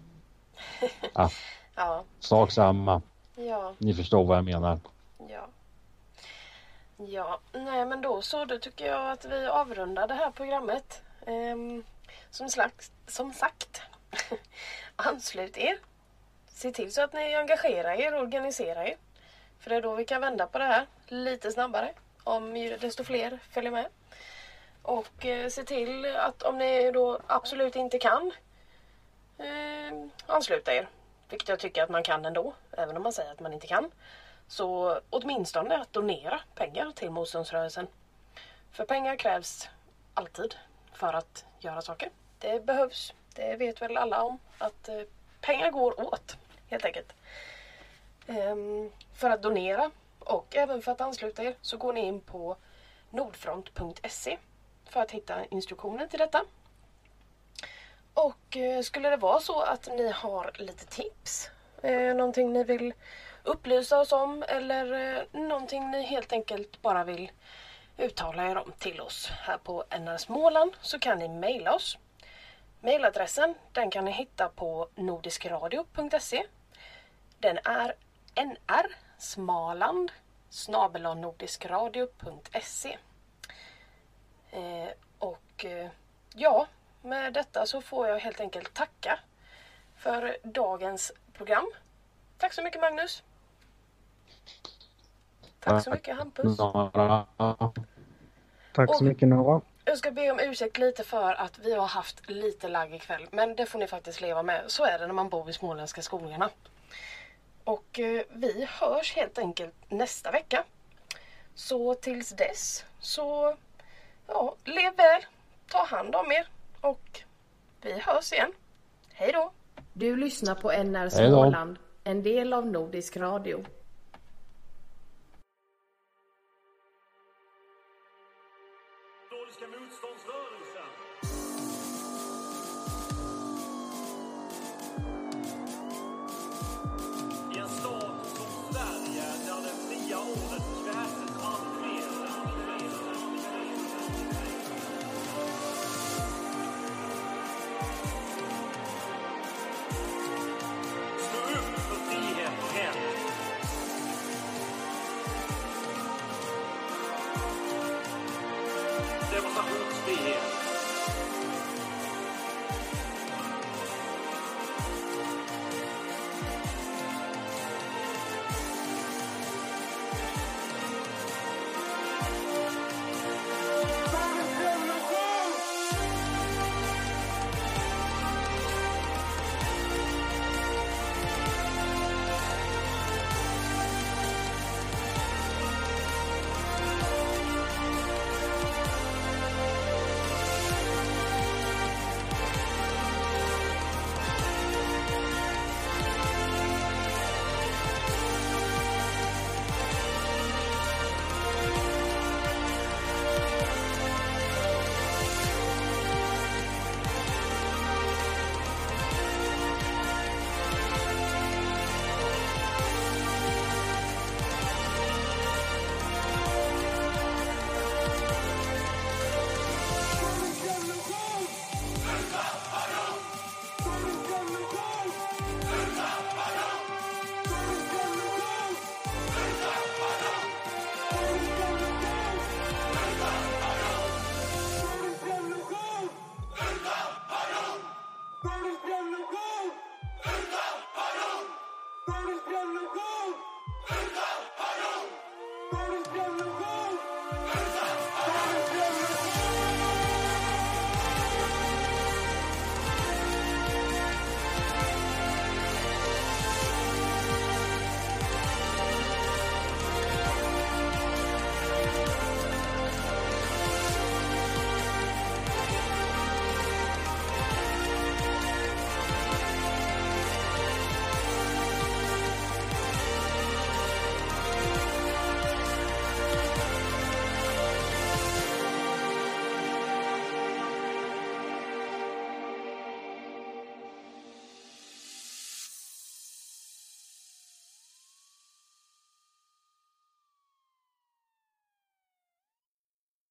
Ja. Sak samma. Ja. Ni förstår vad jag menar. Ja, nej men då tycker jag att vi avrundar det här programmet. Som sagt, anslut er. Se till så att ni engagerar er och organiserar er. För det är då vi kan vända på det här lite snabbare. Om desto fler följer med. Och se till att om ni då absolut inte kan ansluta er. Vilket jag tycker att man kan ändå. Även om man säger att man inte kan. Så åtminstone att donera pengar till motståndsrörelsen. För pengar krävs alltid för att göra saker. Det behövs. Det vet väl alla om. Att pengar går åt helt enkelt. För att donera och även för att ansluta er så går ni in på nordfront.se för att hitta instruktioner till detta. Och skulle det vara så att ni har lite tips, någonting ni vill upplysa oss om eller någonting ni helt enkelt bara vill uttala er om till oss här på NR Småland så kan ni mejla oss. Mejladressen den kan ni hitta på nordiskradio.se. Den är nrsmaland@nordiskradio.se. Ja, med detta så får jag helt enkelt tacka för dagens program. Tack så mycket Magnus. Tack så mycket Hampus. Tack så mycket Nora. Jag ska be om ursäkt lite för att vi har haft lite lagg ikväll. Men det får ni faktiskt leva med. Så är det när man bor i småländska skolorna. Och vi hörs helt enkelt nästa vecka. Så tills dess så lev väl. Ta hand om er. Och vi hörs igen. Hej då. Du lyssnar på NR Småland, en del av Nordisk Radio. Nordiska motståndsrörelsen. I en stat som Sverige där det fria ordet kväses allt fler. Stå upp för frihet och rätt. Demonstrationsfrihet.